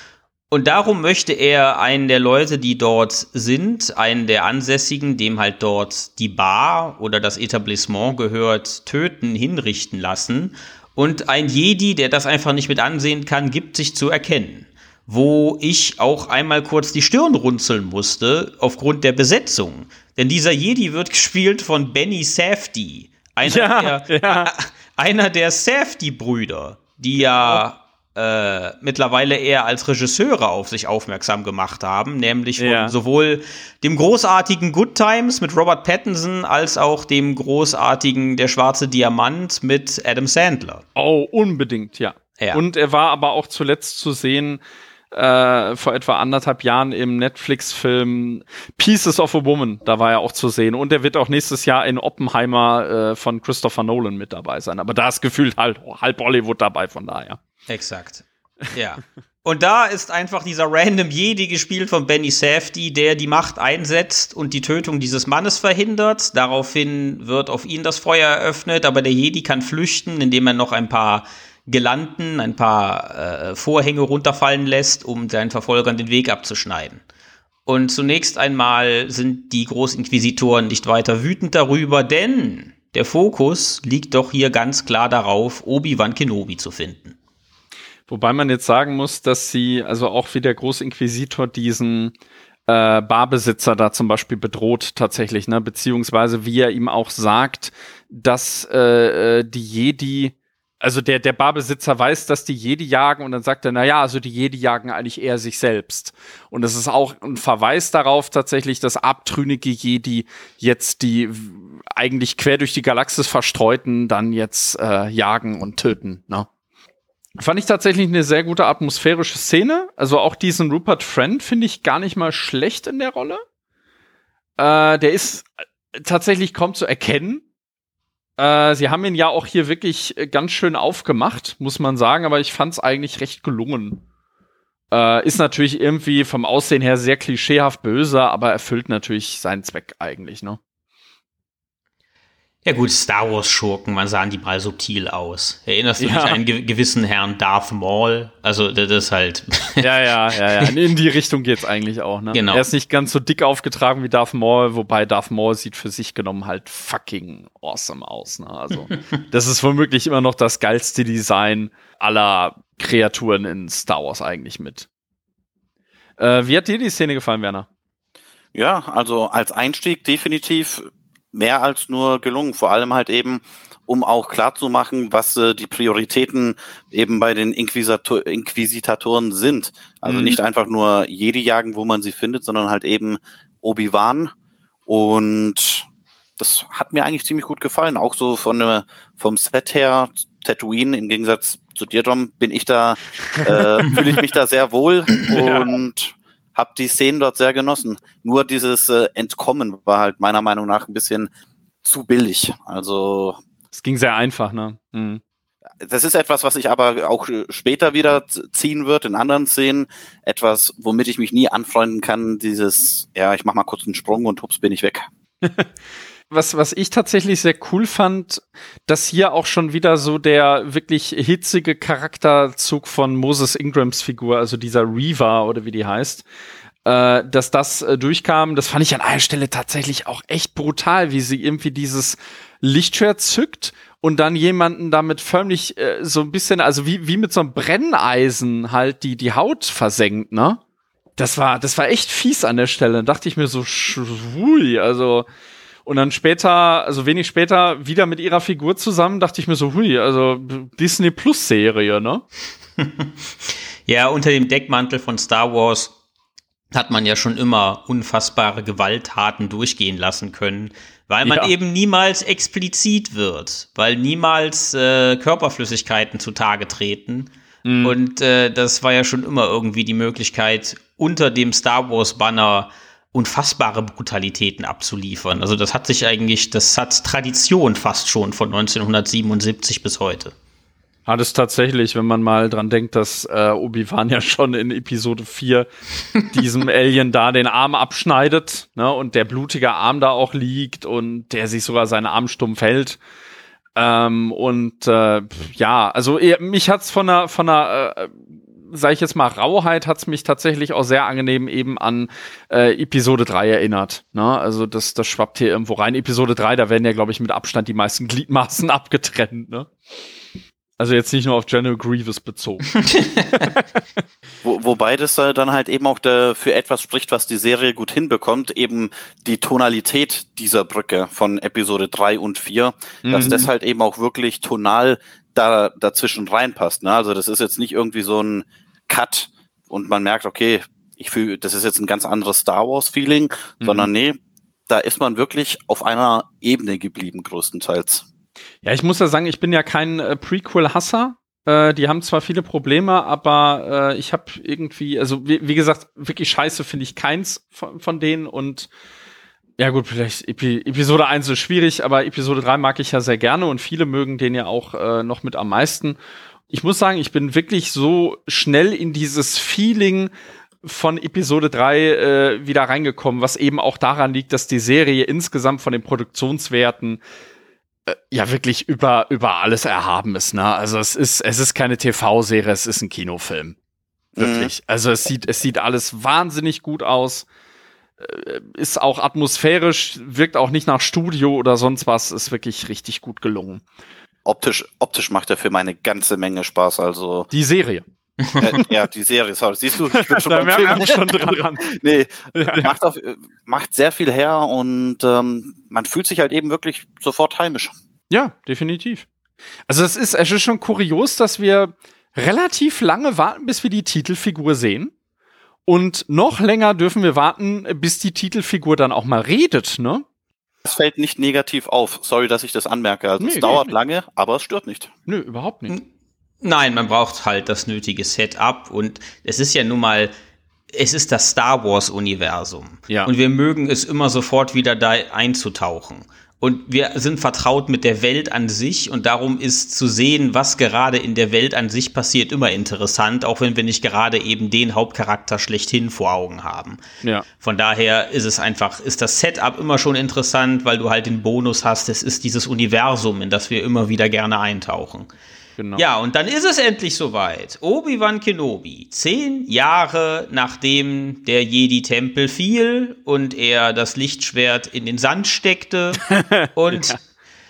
Und darum möchte er einen der Leute, die dort sind, einen der Ansässigen, dem halt dort die Bar oder das Etablissement gehört, töten, hinrichten lassen. Und ein Jedi, der das einfach nicht mit ansehen kann, gibt sich zu erkennen. Wo ich auch einmal kurz die Stirn runzeln musste, aufgrund der Besetzung. Denn dieser Jedi wird gespielt von Benny Safdie. Einer ja, der, ja. einer der Safdie-Brüder, die ja... Äh, mittlerweile eher als Regisseure auf sich aufmerksam gemacht haben, nämlich von ja. sowohl dem großartigen Good Times mit Robert Pattinson als auch dem großartigen Der schwarze Diamant mit Adam Sandler. Oh, unbedingt, ja. ja. Und er war aber auch zuletzt zu sehen äh, vor etwa anderthalb Jahren im Netflix-Film Pieces of a Woman, da war er auch zu sehen. Und er wird auch nächstes Jahr in Oppenheimer äh, von Christopher Nolan mit dabei sein. Aber da ist gefühlt halt halb Hollywood dabei, von daher. Exakt. Ja. Und da ist einfach dieser random Jedi gespielt von Benny Safdie, der die Macht einsetzt und die Tötung dieses Mannes verhindert. Daraufhin wird auf ihn das Feuer eröffnet, aber der Jedi kann flüchten, indem er noch ein paar Gelanden, ein paar äh, Vorhänge runterfallen lässt, um seinen Verfolgern den Weg abzuschneiden. Und zunächst einmal sind die Großinquisitoren nicht weiter wütend darüber, denn der Fokus liegt doch hier ganz klar darauf, Obi-Wan Kenobi zu finden. Wobei man jetzt sagen muss, dass sie, also auch wie der Großinquisitor diesen äh, Barbesitzer da zum Beispiel bedroht tatsächlich, ne, beziehungsweise wie er ihm auch sagt, dass äh, die Jedi, also der der Barbesitzer weiß, dass die Jedi jagen und dann sagt er, na ja, also die Jedi jagen eigentlich eher sich selbst. Und das ist auch ein Verweis darauf tatsächlich, dass abtrünnige Jedi jetzt die eigentlich quer durch die Galaxis verstreuten dann jetzt äh, jagen und töten, ne? Fand ich tatsächlich eine sehr gute atmosphärische Szene. Also auch diesen Rupert Friend finde ich gar nicht mal schlecht in der Rolle. Äh, der ist tatsächlich kaum zu erkennen. Äh, sie haben ihn ja auch hier wirklich ganz schön aufgemacht, muss man sagen. Aber ich fand es eigentlich recht gelungen. Äh, ist natürlich irgendwie vom Aussehen her sehr klischeehaft böse, aber erfüllt natürlich seinen Zweck eigentlich, ne? Ja gut, Star Wars Schurken, man sahen die mal subtil aus. Erinnerst du ja. dich an einen ge- gewissen Herrn Darth Maul? Also das ist halt... ja, ja, ja, ja. In die Richtung geht's eigentlich auch, ne? Genau. Er ist nicht ganz so dick aufgetragen wie Darth Maul, wobei Darth Maul sieht für sich genommen halt fucking awesome aus, ne? Also das ist womöglich immer noch das geilste Design aller Kreaturen in Star Wars eigentlich mit. Äh, wie hat dir die Szene gefallen, Werner? Ja, also als Einstieg definitiv mehr als nur gelungen. Vor allem halt eben, um auch klarzumachen, was äh, die Prioritäten eben bei den Inquisitor- Inquisitatoren sind. Also Mhm. nicht einfach nur Jedi jagen, wo man sie findet, sondern halt eben Obi-Wan. Und das hat mir eigentlich ziemlich gut gefallen. Auch so von äh, vom Set her, Tatooine, im Gegensatz zu dir, Dom, bin ich da, äh, fühle ich mich da sehr wohl und habe die Szenen dort sehr genossen. Nur dieses äh, Entkommen war halt meiner Meinung nach ein bisschen zu billig. Also Es ging sehr einfach, ne? Mhm. das ist etwas, was ich aber auch später wieder ziehen wird in anderen Szenen. Etwas, womit ich mich nie anfreunden kann. Dieses, ja, ich mach mal kurz einen Sprung und hups, bin ich weg. Was, was ich tatsächlich sehr cool fand, dass hier auch schon wieder so der wirklich hitzige Charakterzug von Moses Ingrams Figur, also dieser Reva oder wie die heißt, äh, dass das äh, durchkam. Das fand ich an einer Stelle tatsächlich auch echt brutal, wie sie irgendwie dieses Lichtschwert zückt und dann jemanden damit förmlich äh, so ein bisschen, also wie, wie mit so einem Brenneisen halt die, die Haut versenkt, ne? Das war, das war echt fies an der Stelle. Dann dachte ich mir so, schwui, also. Und dann später, also wenig später, wieder mit ihrer Figur zusammen, dachte ich mir so, hui, also Disney Plus Serie, ne? Ja, unter dem Deckmantel von Star Wars hat man ja schon immer unfassbare Gewalttaten durchgehen lassen können, weil man Ja. eben niemals explizit wird, weil niemals äh, Körperflüssigkeiten zutage treten. Mhm. Und äh, das war ja schon immer irgendwie die Möglichkeit, unter dem Star Wars Banner unfassbare Brutalitäten abzuliefern. Also das hat sich eigentlich, das hat Tradition fast schon von neunzehnhundertsiebenundsiebzig bis heute. Hat es tatsächlich, wenn man mal dran denkt, dass äh, Obi-Wan ja schon in Episode vier diesem Alien da den Arm abschneidet, ne, und der blutige Arm da auch liegt und der sich sogar seinen Arm stumpf hält. Ähm, und äh, ja, also eher, mich hat's von einer, von einer äh, sag ich jetzt mal, Rauheit hat's mich tatsächlich auch sehr angenehm eben an äh, Episode drei erinnert. Ne? Also das, das schwappt hier irgendwo rein. Episode drei, da werden ja, glaube ich, mit Abstand die meisten Gliedmaßen abgetrennt. Ne? Also jetzt nicht nur auf General Grievous bezogen. Wo, wobei das äh, dann halt eben auch der, für etwas spricht, was die Serie gut hinbekommt, eben die Tonalität dieser Brücke von Episode drei und vier, mhm. dass das halt eben auch wirklich tonal da dazwischen reinpasst. Ne? Also das ist jetzt nicht irgendwie so ein Cut und man merkt, okay, ich fühle, das ist jetzt ein ganz anderes Star Wars Feeling, mhm. sondern nee, da ist man wirklich auf einer Ebene geblieben, größtenteils. Ja, ich muss ja sagen, ich bin ja kein äh, Prequel-Hasser. Äh, die haben zwar viele Probleme, aber äh, ich habe irgendwie, also wie, wie gesagt, wirklich scheiße finde ich keins von, von denen und ja gut, vielleicht Epi- Episode eins ist schwierig, aber Episode drei mag ich ja sehr gerne und viele mögen den ja auch äh, noch mit am meisten. Ich muss sagen, ich bin wirklich so schnell in dieses Feeling von Episode drei äh, wieder reingekommen, was eben auch daran liegt, dass die Serie insgesamt von den Produktionswerten äh, ja wirklich über, über alles erhaben ist. Ne? Also es ist, es ist keine T V-Serie, es ist ein Kinofilm. Wirklich. Mhm. Also es sieht, es sieht alles wahnsinnig gut aus. Ist auch atmosphärisch, wirkt auch nicht nach Studio oder sonst was, ist wirklich richtig gut gelungen. Optisch, optisch macht der Film eine ganze Menge Spaß, also. Die Serie. Äh, ja, die Serie, sorry. Siehst du, ich bin schon beim wir Film. schon dran. Nee, ja. macht, auf, macht sehr viel her und ähm, man fühlt sich halt eben wirklich sofort heimisch. Ja, definitiv. Also es ist, es ist schon kurios, dass wir relativ lange warten, bis wir die Titelfigur sehen. Und noch länger dürfen wir warten, bis die Titelfigur dann auch mal redet, ne? Es fällt nicht negativ auf. Sorry, dass ich das anmerke. Also nee, es dauert nicht. lange, aber es stört nicht. Nö, überhaupt nicht. Nein, man braucht halt das nötige Setup und es ist ja nun mal, es ist das Star Wars-Universum. Ja. Und wir mögen es immer sofort wieder da einzutauchen. Und wir sind vertraut mit der Welt an sich und darum ist zu sehen, was gerade in der Welt an sich passiert, immer interessant, auch wenn wir nicht gerade eben den Hauptcharakter schlechthin vor Augen haben. Ja. Von daher ist es einfach, ist das Setup immer schon interessant, weil du halt den Bonus hast, es ist dieses Universum, in das wir immer wieder gerne eintauchen. Genau. Ja, und dann ist es endlich soweit. Obi-Wan Kenobi, zehn Jahre nachdem der Jedi-Tempel fiel und er das Lichtschwert in den Sand steckte und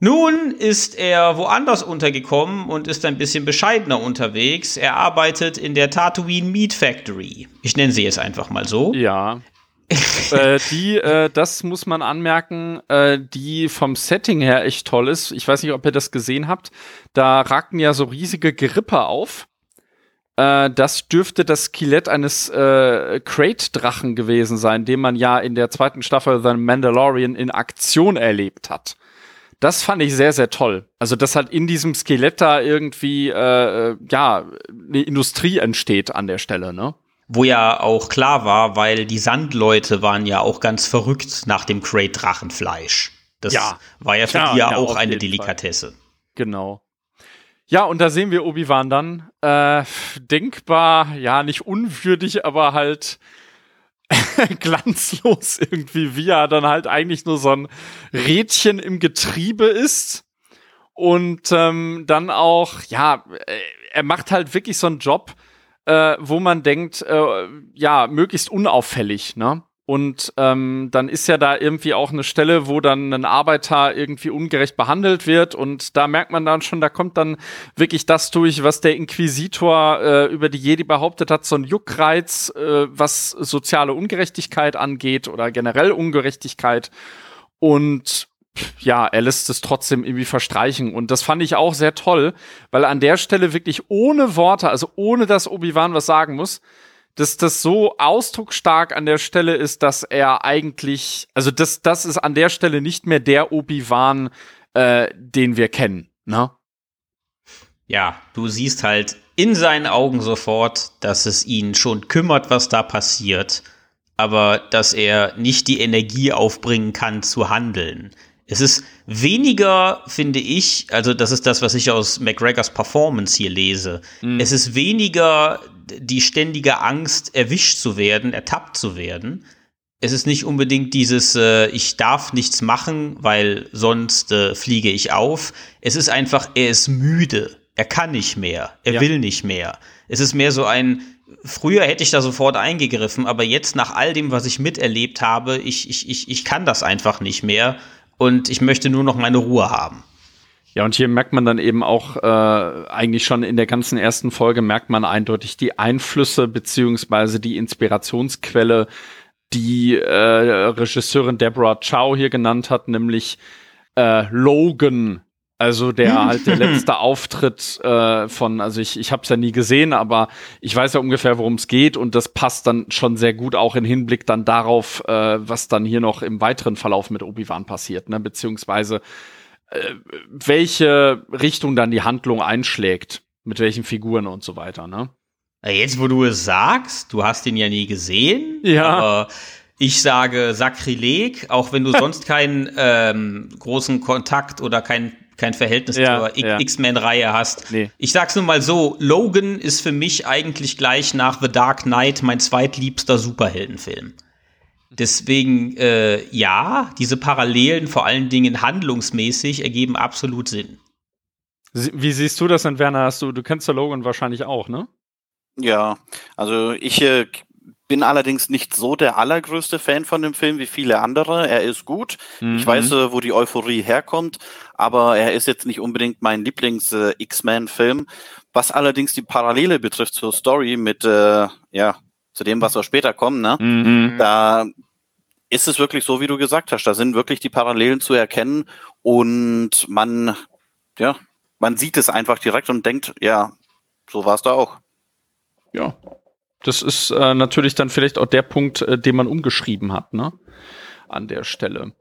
Nun ist er woanders untergekommen und ist ein bisschen bescheidener unterwegs. Er arbeitet in der Tatooine Meat Factory. Ich nenne sie jetzt einfach mal so. Ja. äh, die, äh, das muss man anmerken, äh, die vom Setting her echt toll ist. Ich weiß nicht, ob ihr das gesehen habt. Da ragten ja so riesige Gerippe auf. Äh, das dürfte das Skelett eines äh, Krayt-Drachen gewesen sein, den man ja in der zweiten Staffel The Mandalorian in Aktion erlebt hat. Das fand ich sehr, sehr toll. Also, dass halt in diesem Skelett da irgendwie, äh, ja, eine Industrie entsteht an der Stelle, ne? Wo ja auch klar war, weil die Sandleute waren ja auch ganz verrückt nach dem Krayt-Drachenfleisch. Das ja. war ja für ja, die ja, ja auch eine Delikatesse. Fall. Genau. Ja, und da sehen wir Obi-Wan dann äh, denkbar, ja, nicht unwürdig, aber halt glanzlos irgendwie, wie er dann halt eigentlich nur so ein Rädchen im Getriebe ist. Und ähm, dann auch, ja, er macht halt wirklich so einen Job, Äh, wo man denkt, äh, ja, möglichst unauffällig, ne? Und ähm, dann ist ja da irgendwie auch eine Stelle, wo dann ein Arbeiter irgendwie ungerecht behandelt wird und da merkt man dann schon, da kommt dann wirklich das durch, was der Inquisitor äh, über die Jedi behauptet hat, so ein Juckreiz, äh, was soziale Ungerechtigkeit angeht oder generell Ungerechtigkeit. Und ja, er lässt es trotzdem irgendwie verstreichen. Und das fand ich auch sehr toll, weil an der Stelle wirklich ohne Worte, also ohne dass Obi-Wan was sagen muss, dass das so ausdrucksstark an der Stelle ist, dass er eigentlich, also das, das ist an der Stelle nicht mehr der Obi-Wan, äh, den wir kennen, ne? Ja, du siehst halt in seinen Augen sofort, dass es ihn schon kümmert, was da passiert, aber dass er nicht die Energie aufbringen kann, zu handeln. Es ist weniger, finde ich, also das ist das, was ich aus McGregors Performance hier lese. Mhm. Es ist weniger die ständige Angst, erwischt zu werden, ertappt zu werden. Es ist nicht unbedingt dieses, äh, ich darf nichts machen, weil sonst äh, fliege ich auf. Es ist einfach, er ist müde. Er kann nicht mehr. Er ja. will nicht mehr. Es ist mehr so ein, früher hätte ich da sofort eingegriffen, aber jetzt nach all dem, was ich miterlebt habe, ich, ich, ich, ich kann das einfach nicht mehr. Und ich möchte nur noch meine Ruhe haben. Ja, und hier merkt man dann eben auch, äh, eigentlich schon in der ganzen ersten Folge merkt man eindeutig die Einflüsse beziehungsweise die Inspirationsquelle, die äh, Regisseurin Deborah Chow hier genannt hat, nämlich äh, Logan. Also der halt der letzte Auftritt äh, von, also ich ich habe es ja nie gesehen, aber ich weiß ja ungefähr, worum es geht und das passt dann schon sehr gut auch in Hinblick dann darauf, äh, was dann hier noch im weiteren Verlauf mit Obi-Wan passiert, ne, beziehungsweise äh, welche Richtung dann die Handlung einschlägt, mit welchen Figuren und so weiter, ne? Jetzt, wo du es sagst, du hast ihn ja nie gesehen, ja. aber ich sage Sakrileg, auch wenn du sonst keinen ähm, großen Kontakt oder keinen kein Verhältnis ja, zur ja. X-Men-Reihe hast. Nee. Ich sag's nur mal so, Logan ist für mich eigentlich gleich nach The Dark Knight mein zweitliebster Superheldenfilm. Deswegen, äh, ja, diese Parallelen, vor allen Dingen handlungsmäßig, ergeben absolut Sinn. Wie siehst du das denn, Werner? Hast du, du kennst ja Logan wahrscheinlich auch, ne? Ja, also ich äh, bin allerdings nicht so der allergrößte Fan von dem Film wie viele andere. Er ist gut. Mhm. Ich weiß, äh, wo die Euphorie herkommt, aber er ist jetzt nicht unbedingt mein Lieblings-X-Men-Film. Was allerdings die Parallele betrifft zur Story mit, äh, ja, zu dem, was auch später kommt, ne? Mhm. Da ist es wirklich so, wie du gesagt hast. Da sind wirklich die Parallelen zu erkennen und man, ja, man sieht es einfach direkt und denkt, ja, so war es da auch. Ja. Das ist äh, natürlich dann vielleicht auch der Punkt, äh, den man umgeschrieben hat, ne? An der Stelle.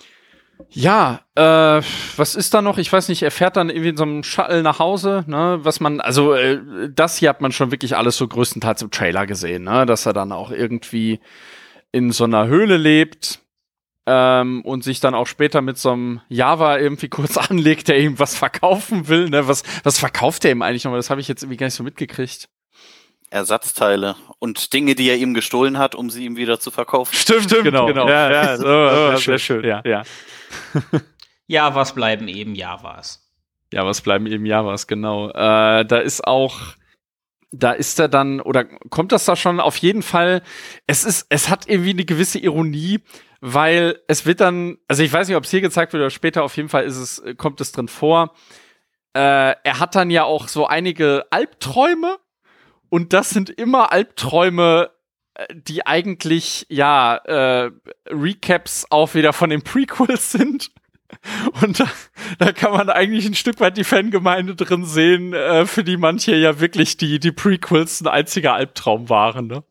Ja, äh, was ist da noch? Ich weiß nicht, er fährt dann irgendwie in so einem Shuttle nach Hause, ne? Was man, also äh, das hier hat man schon wirklich alles so größtenteils im Trailer gesehen, ne? Dass er dann auch irgendwie in so einer Höhle lebt ähm, und sich dann auch später mit so einem Java irgendwie kurz anlegt, der ihm was verkaufen will, ne? Was, was verkauft er ihm eigentlich nochmal? Das habe ich jetzt irgendwie gar nicht so mitgekriegt. Ersatzteile und Dinge, die er ihm gestohlen hat, um sie ihm wieder zu verkaufen. Stimmt, stimmt, genau. genau. Ja, ja, so, so, sehr schön. Ja, ja. Ja, was bleiben eben Javas. Ja, was bleiben eben Javas, genau. Äh, da ist auch da ist er dann, oder kommt das da schon auf jeden Fall, es ist, es hat irgendwie eine gewisse Ironie, weil es wird dann, also ich weiß nicht, ob es hier gezeigt wird oder später, auf jeden Fall ist es, kommt es drin vor, äh, er hat dann ja auch so einige Albträume und das sind immer Albträume, die eigentlich, ja, äh, Recaps auch wieder von den Prequels sind. Und da, da kann man eigentlich ein Stück weit die Fangemeinde drin sehen, äh, für die manche ja wirklich die, die Prequels ein einziger Albtraum waren, ne?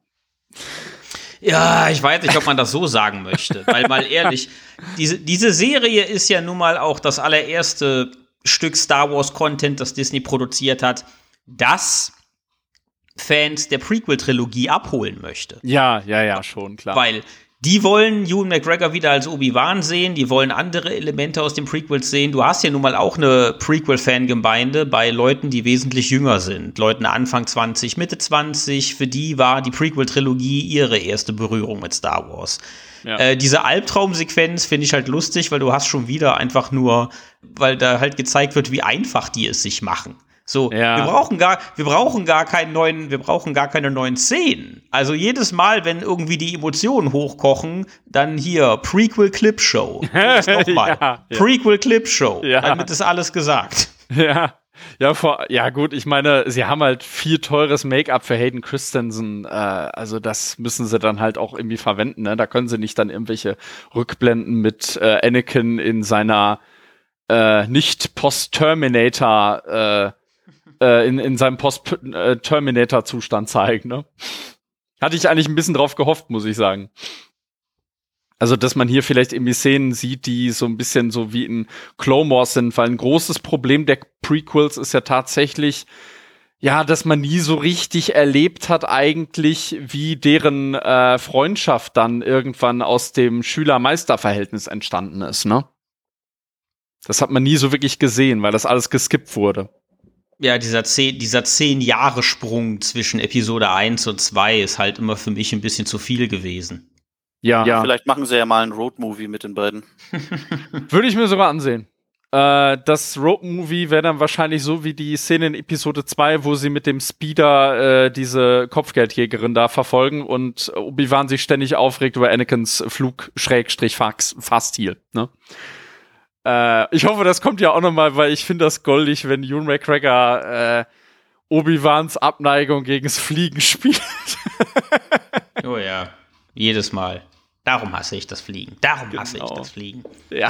Ja, ich weiß nicht, ob man das so sagen möchte. Weil mal ehrlich, diese, diese Serie ist ja nun mal auch das allererste Stück Star Wars Content, das Disney produziert hat, das Fans der Prequel-Trilogie abholen möchte. Ja, ja, ja, schon, klar. Weil die wollen Ewan McGregor wieder als Obi-Wan sehen, die wollen andere Elemente aus den Prequels sehen. Du hast ja nun mal auch eine Prequel-Fangemeinde bei Leuten, die wesentlich jünger sind. Leuten Anfang zwanzig, Mitte zwanzig, für die war die Prequel-Trilogie ihre erste Berührung mit Star Wars. Ja. Äh, diese Albtraumsequenz finde ich halt lustig, weil du hast schon wieder einfach nur, weil da halt gezeigt wird, wie einfach die es sich machen. So, ja. wir brauchen gar, wir brauchen gar keinen neuen, wir brauchen gar keine neuen Szenen. Also jedes Mal, wenn irgendwie die Emotionen hochkochen, dann hier Prequel-Clip-Show. Nochmal. ja, ja. Prequel-Clip-Show. Ja. Damit ist alles gesagt. Ja. Ja, vor, ja gut, ich meine, sie haben halt viel teures Make-up für Hayden Christensen, äh, also das müssen sie dann halt auch irgendwie verwenden, ne? Da können sie nicht dann irgendwelche Rückblenden mit äh, Anakin in seiner äh, nicht Post-Terminator äh, äh, in, in seinem Post-Terminator-Zustand zeigen, ne? Hatte ich eigentlich ein bisschen drauf gehofft, muss ich sagen. Also, dass man hier vielleicht irgendwie Szenen sieht, die so ein bisschen so wie in Clone Wars sind, weil ein großes Problem der Prequels ist ja tatsächlich, ja, dass man nie so richtig erlebt hat eigentlich, wie deren äh, Freundschaft dann irgendwann aus dem Schüler-Meister-Verhältnis entstanden ist, ne? Das hat man nie so wirklich gesehen, weil das alles geskippt wurde. Ja, dieser zehn, dieser zehn-Jahre-Sprung zwischen Episode eins und zwei ist halt immer für mich ein bisschen zu viel gewesen. Ja. ja. Vielleicht machen sie ja mal ein Road-Movie mit den beiden. Würde ich mir sogar ansehen. Äh, das Road-Movie wäre dann wahrscheinlich so wie die Szene in Episode zwei, wo sie mit dem Speeder äh, diese Kopfgeldjägerin da verfolgen und Obi-Wan sich ständig aufregt über Anakins Flug-Fahrstil. Ne? Äh, ich hoffe, das kommt ja auch nochmal, weil ich finde das goldig, wenn Ewan McGregor äh, Obi-Wans Abneigung gegens Fliegen spielt. Oh ja, jedes Mal. Darum hasse ich das Fliegen. Darum hasse genau. ich das Fliegen. Ja.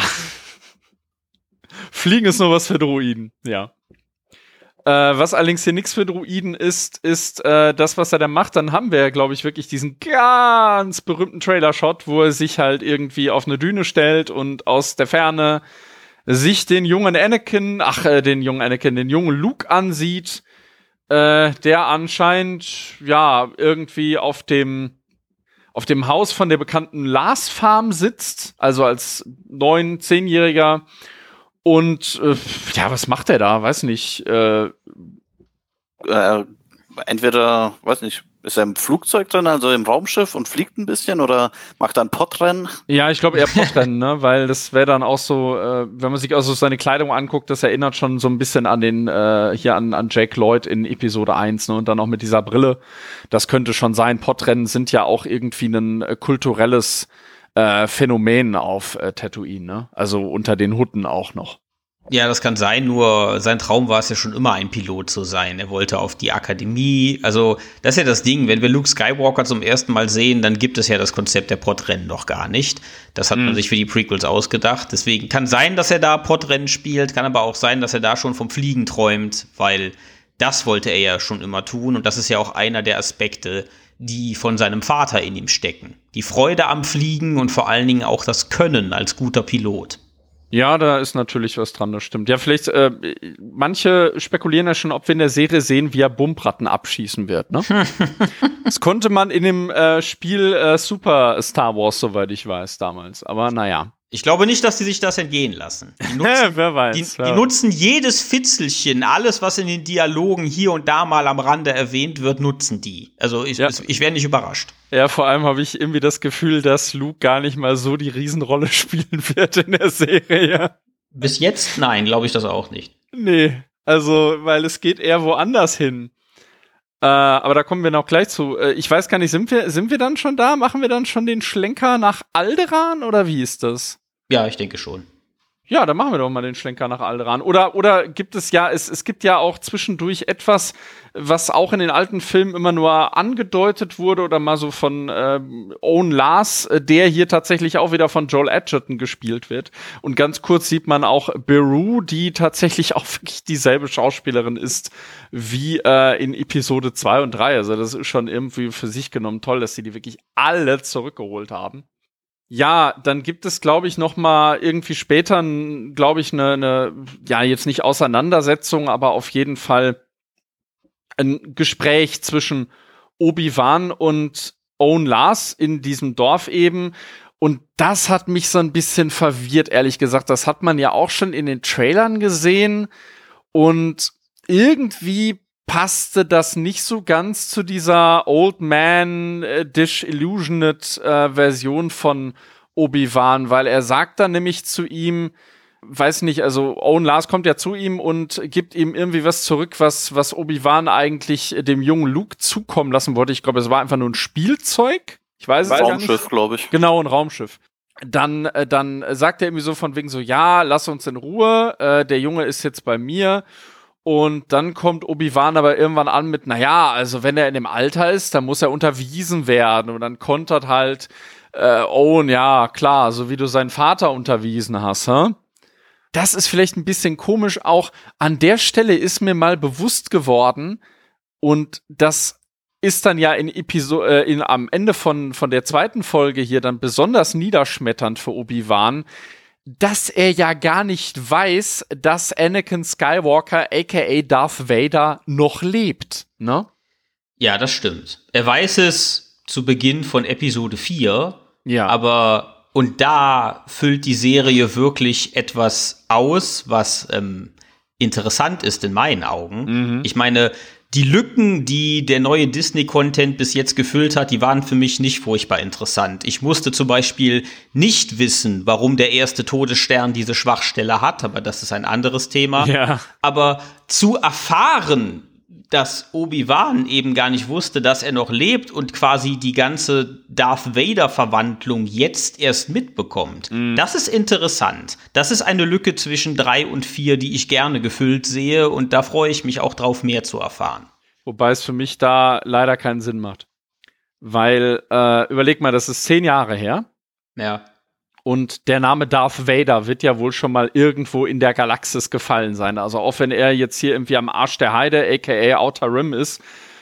Fliegen ist nur was für Droiden, ja. Äh, was allerdings hier nichts für Droiden ist, ist äh, das, was er da macht. Dann haben wir ja, glaube ich, wirklich diesen ganz berühmten Trailer-Shot, wo er sich halt irgendwie auf eine Düne stellt und aus der Ferne sich den jungen Anakin, ach, äh, den jungen Anakin, den jungen Luke ansieht, äh, der anscheinend, ja, irgendwie auf dem auf dem Haus von der bekannten Lars Farm sitzt, also als neun-, zehnjähriger. Und äh, ja, was macht er da? Weiß nicht. Äh, äh, entweder, weiß nicht, ist er im Flugzeug drin, also im Raumschiff und fliegt ein bisschen oder macht er ein Podrennen? Ja, ich glaube eher Podrennen, ne? Weil das wäre dann auch so, äh, wenn man sich also seine Kleidung anguckt, das erinnert schon so ein bisschen an den, äh, hier an, an Jake Lloyd in Episode eins, ne? Und dann auch mit dieser Brille. Das könnte schon sein. Podrennen sind ja auch irgendwie ein äh, kulturelles äh, Phänomen auf äh, Tatooine, ne? Also unter den Hutten auch noch. Ja, das kann sein, nur sein Traum war es ja schon immer, ein Pilot zu sein. Er wollte auf die Akademie, also das ist ja das Ding, wenn wir Luke Skywalker zum ersten Mal sehen, dann gibt es ja das Konzept der Podrennen noch gar nicht. Das hat hm. man sich für die Prequels ausgedacht, deswegen kann sein, dass er da Podrennen spielt, kann aber auch sein, dass er da schon vom Fliegen träumt, weil das wollte er ja schon immer tun und das ist ja auch einer der Aspekte, die von seinem Vater in ihm stecken. Die Freude am Fliegen und vor allen Dingen auch das Können als guter Pilot. Ja, da ist natürlich was dran, das stimmt. Ja, vielleicht, äh, manche spekulieren ja schon, ob wir in der Serie sehen, wie er Bumpratten abschießen wird, ne? Das konnte man in dem äh, Spiel äh, Super Star Wars, soweit ich weiß, damals. Aber naja. Ich glaube nicht, dass die sich das entgehen lassen. Die nutzen, wer weiß. Die, wer die nutzen jedes Fitzelchen, alles, was in den Dialogen hier und da mal am Rande erwähnt wird, nutzen die. Also ich, ja. ich wäre nicht überrascht. Ja, vor allem habe ich irgendwie das Gefühl, dass Luke gar nicht mal so die Riesenrolle spielen wird in der Serie. Bis jetzt, nein, glaube ich das auch nicht. Nee, also, weil es geht eher woanders hin. Äh, aber da kommen wir noch gleich zu. Äh, ich weiß gar nicht, sind wir, sind wir dann schon da? Machen wir dann schon den Schlenker nach Alderaan oder wie ist das? Ja, ich denke schon. Ja, dann machen wir doch mal den Schlenker nach Alderaan. Oder, oder gibt es ja, es, es gibt ja auch zwischendurch etwas, was auch in den alten Filmen immer nur angedeutet wurde oder mal so von ähm, Owen Lars, der hier tatsächlich auch wieder von Joel Edgerton gespielt wird. Und ganz kurz sieht man auch Beru, die tatsächlich auch wirklich dieselbe Schauspielerin ist wie äh, in Episode zwei und drei. Also das ist schon irgendwie für sich genommen toll, dass sie die wirklich alle zurückgeholt haben. Ja, dann gibt es, glaube ich, noch mal irgendwie später, glaube ich, eine, eine, ja, jetzt nicht Auseinandersetzung, aber auf jeden Fall ein Gespräch zwischen Obi-Wan und Owen Lars in diesem Dorf eben. Und das hat mich so ein bisschen verwirrt, ehrlich gesagt. Das hat man ja auch schon in den Trailern gesehen. Und irgendwie passte das nicht so ganz zu dieser Old Man äh, Disillusioned äh, Version von Obi-Wan, weil er sagt dann nämlich zu ihm, weiß nicht, also Owen Lars kommt ja zu ihm und gibt ihm irgendwie was zurück, was was Obi-Wan eigentlich dem jungen Luke zukommen lassen wollte. Ich glaube, es war einfach nur ein Spielzeug. Ich weiß es gar nicht. Raumschiff, glaube ich. Genau, ein Raumschiff. Dann, äh, dann sagt er irgendwie so von wegen so, ja, lass uns in Ruhe, äh, der Junge ist jetzt bei mir. Und dann kommt Obi-Wan aber irgendwann an mit, naja, also wenn er in dem Alter ist, dann muss er unterwiesen werden. Und dann kontert halt äh, Owen, ja, klar, so wie du seinen Vater unterwiesen hast, hä? Das ist vielleicht ein bisschen komisch. Auch an der Stelle ist mir mal bewusst geworden, und das ist dann ja in Episode, äh, in, am Ende von, von der zweiten Folge hier dann besonders niederschmetternd für Obi-Wan, dass er ja gar nicht weiß, dass Anakin Skywalker, aka Darth Vader, noch lebt, ne? Ja, das stimmt. Er weiß es zu Beginn von Episode vier, ja. aber und da füllt die Serie wirklich etwas aus, was ähm, interessant ist in meinen Augen. Mhm. Ich meine, die Lücken, die der neue Disney-Content bis jetzt gefüllt hat, die waren für mich nicht furchtbar interessant. Ich musste zum Beispiel nicht wissen, warum der erste Todesstern diese Schwachstelle hat, aber das ist ein anderes Thema. Ja. Aber zu erfahren, dass Obi-Wan eben gar nicht wusste, dass er noch lebt und quasi die ganze Darth Vader-Verwandlung jetzt erst mitbekommt, mhm. das ist interessant. Das ist eine Lücke zwischen drei und vier, die ich gerne gefüllt sehe, und da freue ich mich auch drauf, mehr zu erfahren. Wobei es für mich da leider keinen Sinn macht. Weil, äh, überleg mal, das ist zehn Jahre her. Ja. Und der Name Darth Vader wird ja wohl schon mal irgendwo in der Galaxis gefallen sein. Also auch wenn er jetzt hier irgendwie am Arsch der Heide, aka Outer Rim ist,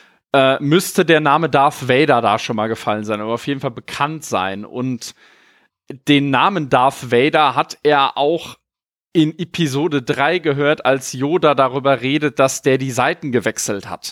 äh, müsste der Name Darth Vader da schon mal gefallen sein, aber auf jeden Fall bekannt sein. Und den Namen Darth Vader hat er auch in Episode drei gehört, als Yoda darüber redet, dass der die Seiten gewechselt hat.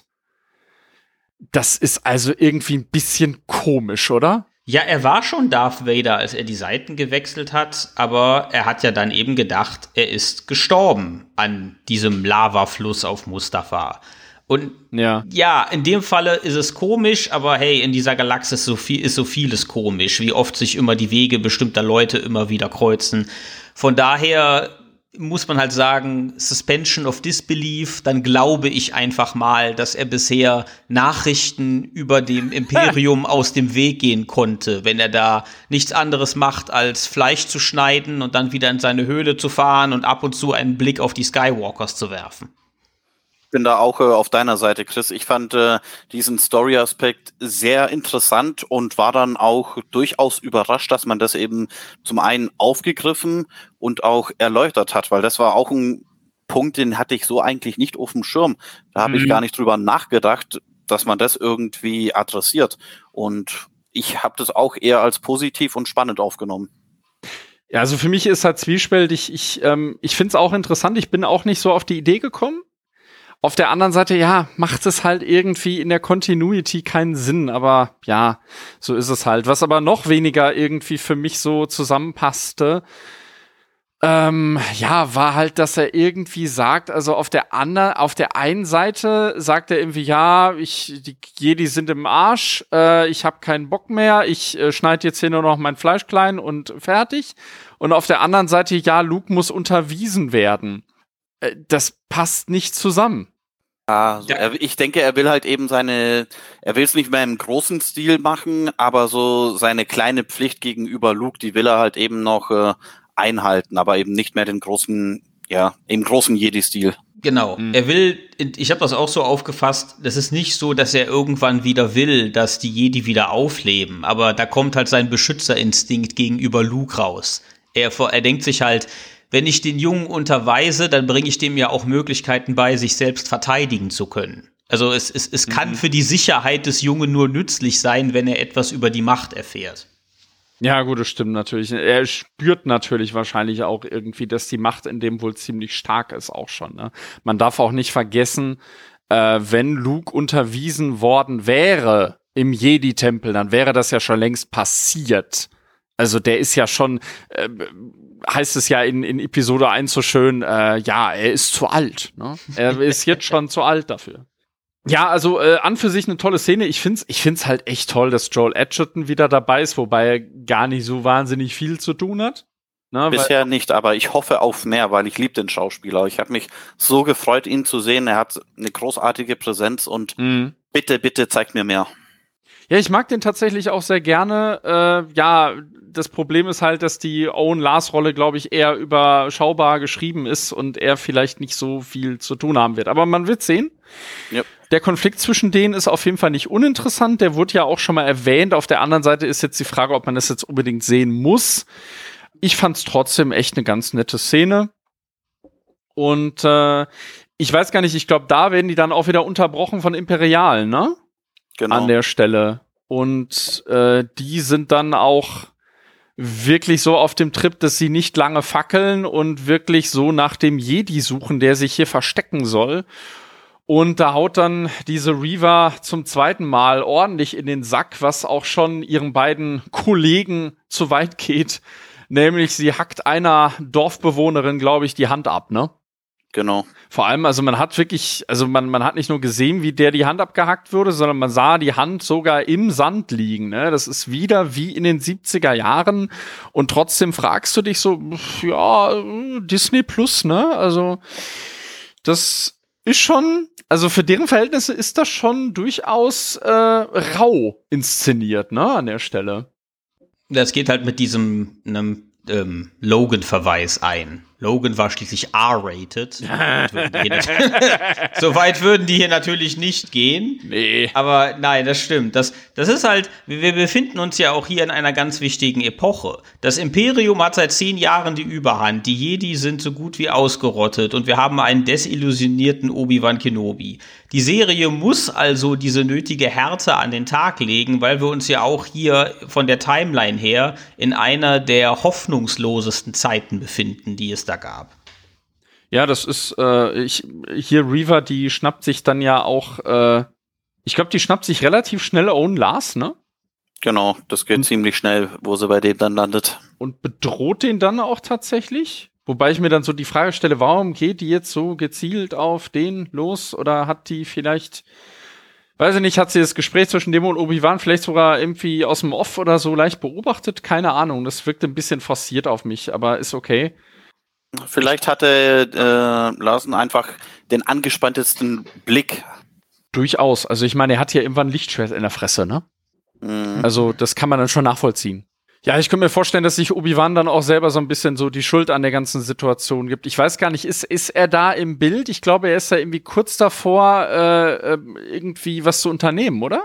Das ist also irgendwie ein bisschen komisch, oder? Ja, er war schon Darth Vader, als er die Seiten gewechselt hat, aber er hat ja dann eben gedacht, er ist gestorben an diesem Lavafluss auf Mustafar. Und ja. ja, in dem Falle ist es komisch, aber hey, in dieser Galaxis so viel, ist so vieles komisch, wie oft sich immer die Wege bestimmter Leute immer wieder kreuzen. Von daher muss man halt sagen, Suspension of Disbelief, dann glaube ich einfach mal, dass er bisher Nachrichten über dem Imperium aus dem Weg gehen konnte, wenn er da nichts anderes macht, als Fleisch zu schneiden und dann wieder in seine Höhle zu fahren und ab und zu einen Blick auf die Skywalkers zu werfen. Ich bin da auch äh, auf deiner Seite, Chris. Ich fand äh, diesen Story-Aspekt sehr interessant und war dann auch durchaus überrascht, dass man das eben zum einen aufgegriffen und auch erläutert hat, weil das war auch ein Punkt, den hatte ich so eigentlich nicht auf dem Schirm. Da habe mhm. ich gar nicht drüber nachgedacht, dass man das irgendwie adressiert. Und ich habe das auch eher als positiv und spannend aufgenommen. Ja, also für mich ist halt zwiespältig. Ich, ähm, ich finde es auch interessant. Ich bin auch nicht so auf die Idee gekommen. Auf der anderen Seite, ja, macht es halt irgendwie in der Continuity keinen Sinn, aber ja, so ist es halt. Was aber noch weniger irgendwie für mich so zusammenpasste, ähm, ja, war halt, dass er irgendwie sagt, also auf der anderen, auf der einen Seite sagt er irgendwie, ja, ich, die Jedi sind im Arsch, äh, ich habe keinen Bock mehr, ich äh, schneide jetzt hier nur noch mein Fleisch klein und fertig. Und auf der anderen Seite, ja, Luke muss unterwiesen werden. Das passt nicht zusammen. Also, Ja. er, ich denke, er will halt eben seine, er will es nicht mehr im großen Stil machen, aber so seine kleine Pflicht gegenüber Luke, die will er halt eben noch äh, einhalten, aber eben nicht mehr den großen, ja, im großen Jedi-Stil. Genau. Mhm. Er will, ich habe das auch so aufgefasst, das ist nicht so, dass er irgendwann wieder will, dass die Jedi wieder aufleben, aber da kommt halt sein Beschützerinstinkt gegenüber Luke raus. Er, er denkt sich halt, wenn ich den Jungen unterweise, dann bringe ich dem ja auch Möglichkeiten bei, sich selbst verteidigen zu können. Also es, es, es kann für die Sicherheit des Jungen nur nützlich sein, wenn er etwas über die Macht erfährt. Ja, gut, das stimmt natürlich. Er spürt natürlich wahrscheinlich auch irgendwie, dass die Macht in dem wohl ziemlich stark ist auch schon. Ne? Man darf auch nicht vergessen, äh, wenn Luke unterwiesen worden wäre im Jedi-Tempel, dann wäre das ja schon längst passiert. Also der ist ja schon, äh, heißt es ja in, in Episode eins so schön, äh, ja, er ist zu alt. Ne? Er ist jetzt schon zu alt dafür. Ja, also äh, an für sich eine tolle Szene. Ich find's, ich find's halt echt toll, dass Joel Edgerton wieder dabei ist, wobei er gar nicht so wahnsinnig viel zu tun hat. Ne, Bisher nicht, aber ich hoffe auf mehr, weil ich liebe den Schauspieler. Ich habe mich so gefreut, ihn zu sehen. Er hat eine großartige Präsenz und mhm. bitte, bitte zeigt mir mehr. Ja, ich mag den tatsächlich auch sehr gerne. Äh, ja, das Problem ist halt, dass die Owen-Lars-Rolle, glaube ich, eher überschaubar geschrieben ist und er vielleicht nicht so viel zu tun haben wird. Aber man wird sehen. Ja. Der Konflikt zwischen denen ist auf jeden Fall nicht uninteressant. Der wurde ja auch schon mal erwähnt. Auf der anderen Seite ist jetzt die Frage, ob man das jetzt unbedingt sehen muss. Ich fand's trotzdem echt eine ganz nette Szene. Und äh, ich weiß gar nicht, ich glaube, da werden die dann auch wieder unterbrochen von Imperialen, ne? Genau. An der Stelle. Und äh, die sind dann auch wirklich so auf dem Trip, dass sie nicht lange fackeln und wirklich so nach dem Jedi suchen, der sich hier verstecken soll. Und da haut dann diese Reva zum zweiten Mal ordentlich in den Sack, was auch schon ihren beiden Kollegen zu weit geht. Nämlich sie hackt einer Dorfbewohnerin, glaube ich, die Hand ab, ne? Genau. Vor allem, also man hat wirklich, also man, man hat nicht nur gesehen, wie der die Hand abgehackt wurde, sondern man sah die Hand sogar im Sand liegen, ne? Das ist wieder wie in den siebziger Jahren und trotzdem fragst du dich so, ja, Disney Plus, ne? Also das ist schon, also für deren Verhältnisse ist das schon durchaus äh, rau inszeniert, ne, an der Stelle. Das geht halt mit diesem einem ähm, Logan-Verweis ein. Logan war schließlich R-rated. So weit würden die hier natürlich nicht gehen. Nee. Aber nein, das stimmt. Das, das ist halt, wir befinden uns ja auch hier in einer ganz wichtigen Epoche. Das Imperium hat seit zehn Jahren die Überhand. Die Jedi sind so gut wie ausgerottet und wir haben einen desillusionierten Obi-Wan Kenobi. Die Serie muss also diese nötige Härte an den Tag legen, weil wir uns ja auch hier von der Timeline her in einer der hoffnungslosesten Zeiten befinden, die es da gab. Ja, das ist äh, ich, hier Reva, die schnappt sich dann ja auch, äh, ich glaube, die schnappt sich relativ schnell Owen Lars, ne? Genau, das geht Und, ziemlich schnell, wo sie bei dem dann landet. Und bedroht den dann auch tatsächlich? Wobei ich mir dann so die Frage stelle, warum geht die jetzt so gezielt auf den los? Oder hat die vielleicht, weiß ich nicht, hat sie das Gespräch zwischen dem und Obi-Wan vielleicht sogar irgendwie aus dem Off oder so leicht beobachtet? Keine Ahnung, das wirkt ein bisschen forciert auf mich, aber ist okay. Vielleicht hatte äh, Larsen einfach den angespanntesten Blick. Durchaus. Also ich meine, er hat ja irgendwann ein Lichtschwert in der Fresse, ne? Mhm. Also das kann man dann schon nachvollziehen. Ja, ich könnte mir vorstellen, dass sich Obi-Wan dann auch selber so ein bisschen so die Schuld an der ganzen Situation gibt. Ich weiß gar nicht, ist, ist er da im Bild? Ich glaube, er ist da irgendwie kurz davor, äh, irgendwie was zu unternehmen, oder?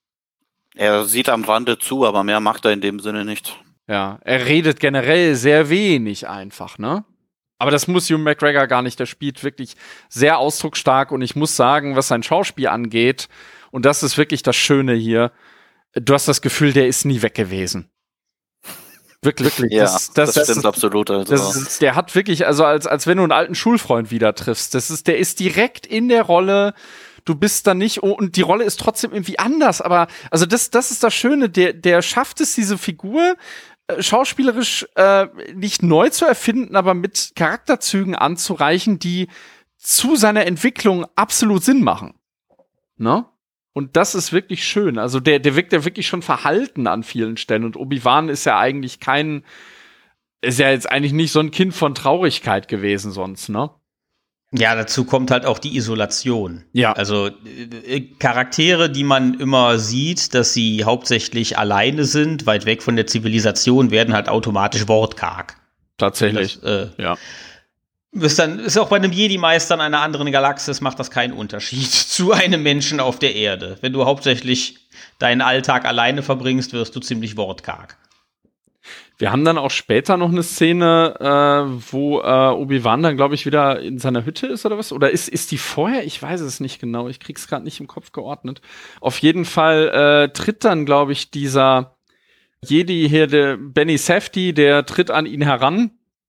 Er sieht am Rande zu, aber mehr macht er in dem Sinne nicht. Ja, er redet generell sehr wenig einfach, ne? Aber das muss Ewan McGregor gar nicht. Der spielt wirklich sehr ausdrucksstark und ich muss sagen, was sein Schauspiel angeht, und das ist wirklich das Schöne hier, du hast das Gefühl, der ist nie weg gewesen. Wirklich, wirklich. Ja, das, das, das stimmt ist, absolut. Also. Das ist, der hat wirklich, also als, als wenn du einen alten Schulfreund wieder triffst. Das ist, der ist direkt in der Rolle. Du bist da nicht, oh, und die Rolle ist trotzdem irgendwie anders. Aber, also das, das ist das Schöne. Der, der schafft es, diese Figur äh, schauspielerisch äh, nicht neu zu erfinden, aber mit Charakterzügen anzureichen, die zu seiner Entwicklung absolut Sinn machen. Ne? Und das ist wirklich schön. Also der, der wirkt ja wirklich schon verhalten an vielen Stellen. Und Obi-Wan ist ja eigentlich kein, ist ja jetzt eigentlich nicht so ein Kind von Traurigkeit gewesen sonst, ne? Ja, dazu kommt halt auch die Isolation. Ja. Also äh, Charaktere, die man immer sieht, dass sie hauptsächlich alleine sind, weit weg von der Zivilisation, werden halt automatisch wortkarg. Tatsächlich. Das, äh, ja. Ist dann ist auch bei einem Jedi-Meister in einer anderen Galaxis macht das keinen Unterschied zu einem Menschen auf der Erde. Wenn du hauptsächlich deinen Alltag alleine verbringst, wirst du ziemlich wortkarg. Wir haben dann auch später noch eine Szene, äh, wo äh, Obi-Wan dann, glaube ich, wieder in seiner Hütte ist oder was? Oder ist, ist die vorher? Ich weiß es nicht genau. Ich krieg's gerade nicht im Kopf geordnet. Auf jeden Fall äh, tritt dann, glaube ich, dieser Jedi hier, der Benny Safdie, der tritt an ihn heran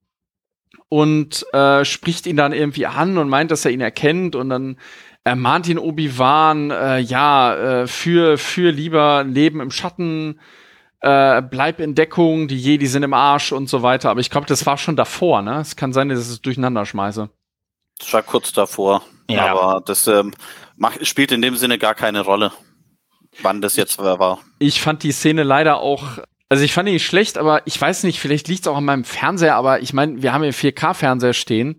und äh, spricht ihn dann irgendwie an und meint, dass er ihn erkennt, und dann ermahnt ihn Obi-Wan, äh, ja, äh, für, für lieber Leben im Schatten, Äh, bleib in Deckung, die Jedi sind im Arsch und so weiter. Aber ich glaube, das war schon davor, ne? Es kann sein, dass ich es durcheinander schmeiße. Das war kurz davor. Ja. Aber das ähm, macht, spielt in dem Sinne gar keine Rolle, wann das jetzt war. Ich fand die Szene leider auch, also ich fand die nicht schlecht, aber ich weiß nicht, vielleicht liegt es auch an meinem Fernseher, aber ich meine, wir haben hier vier K-Fernseher stehen.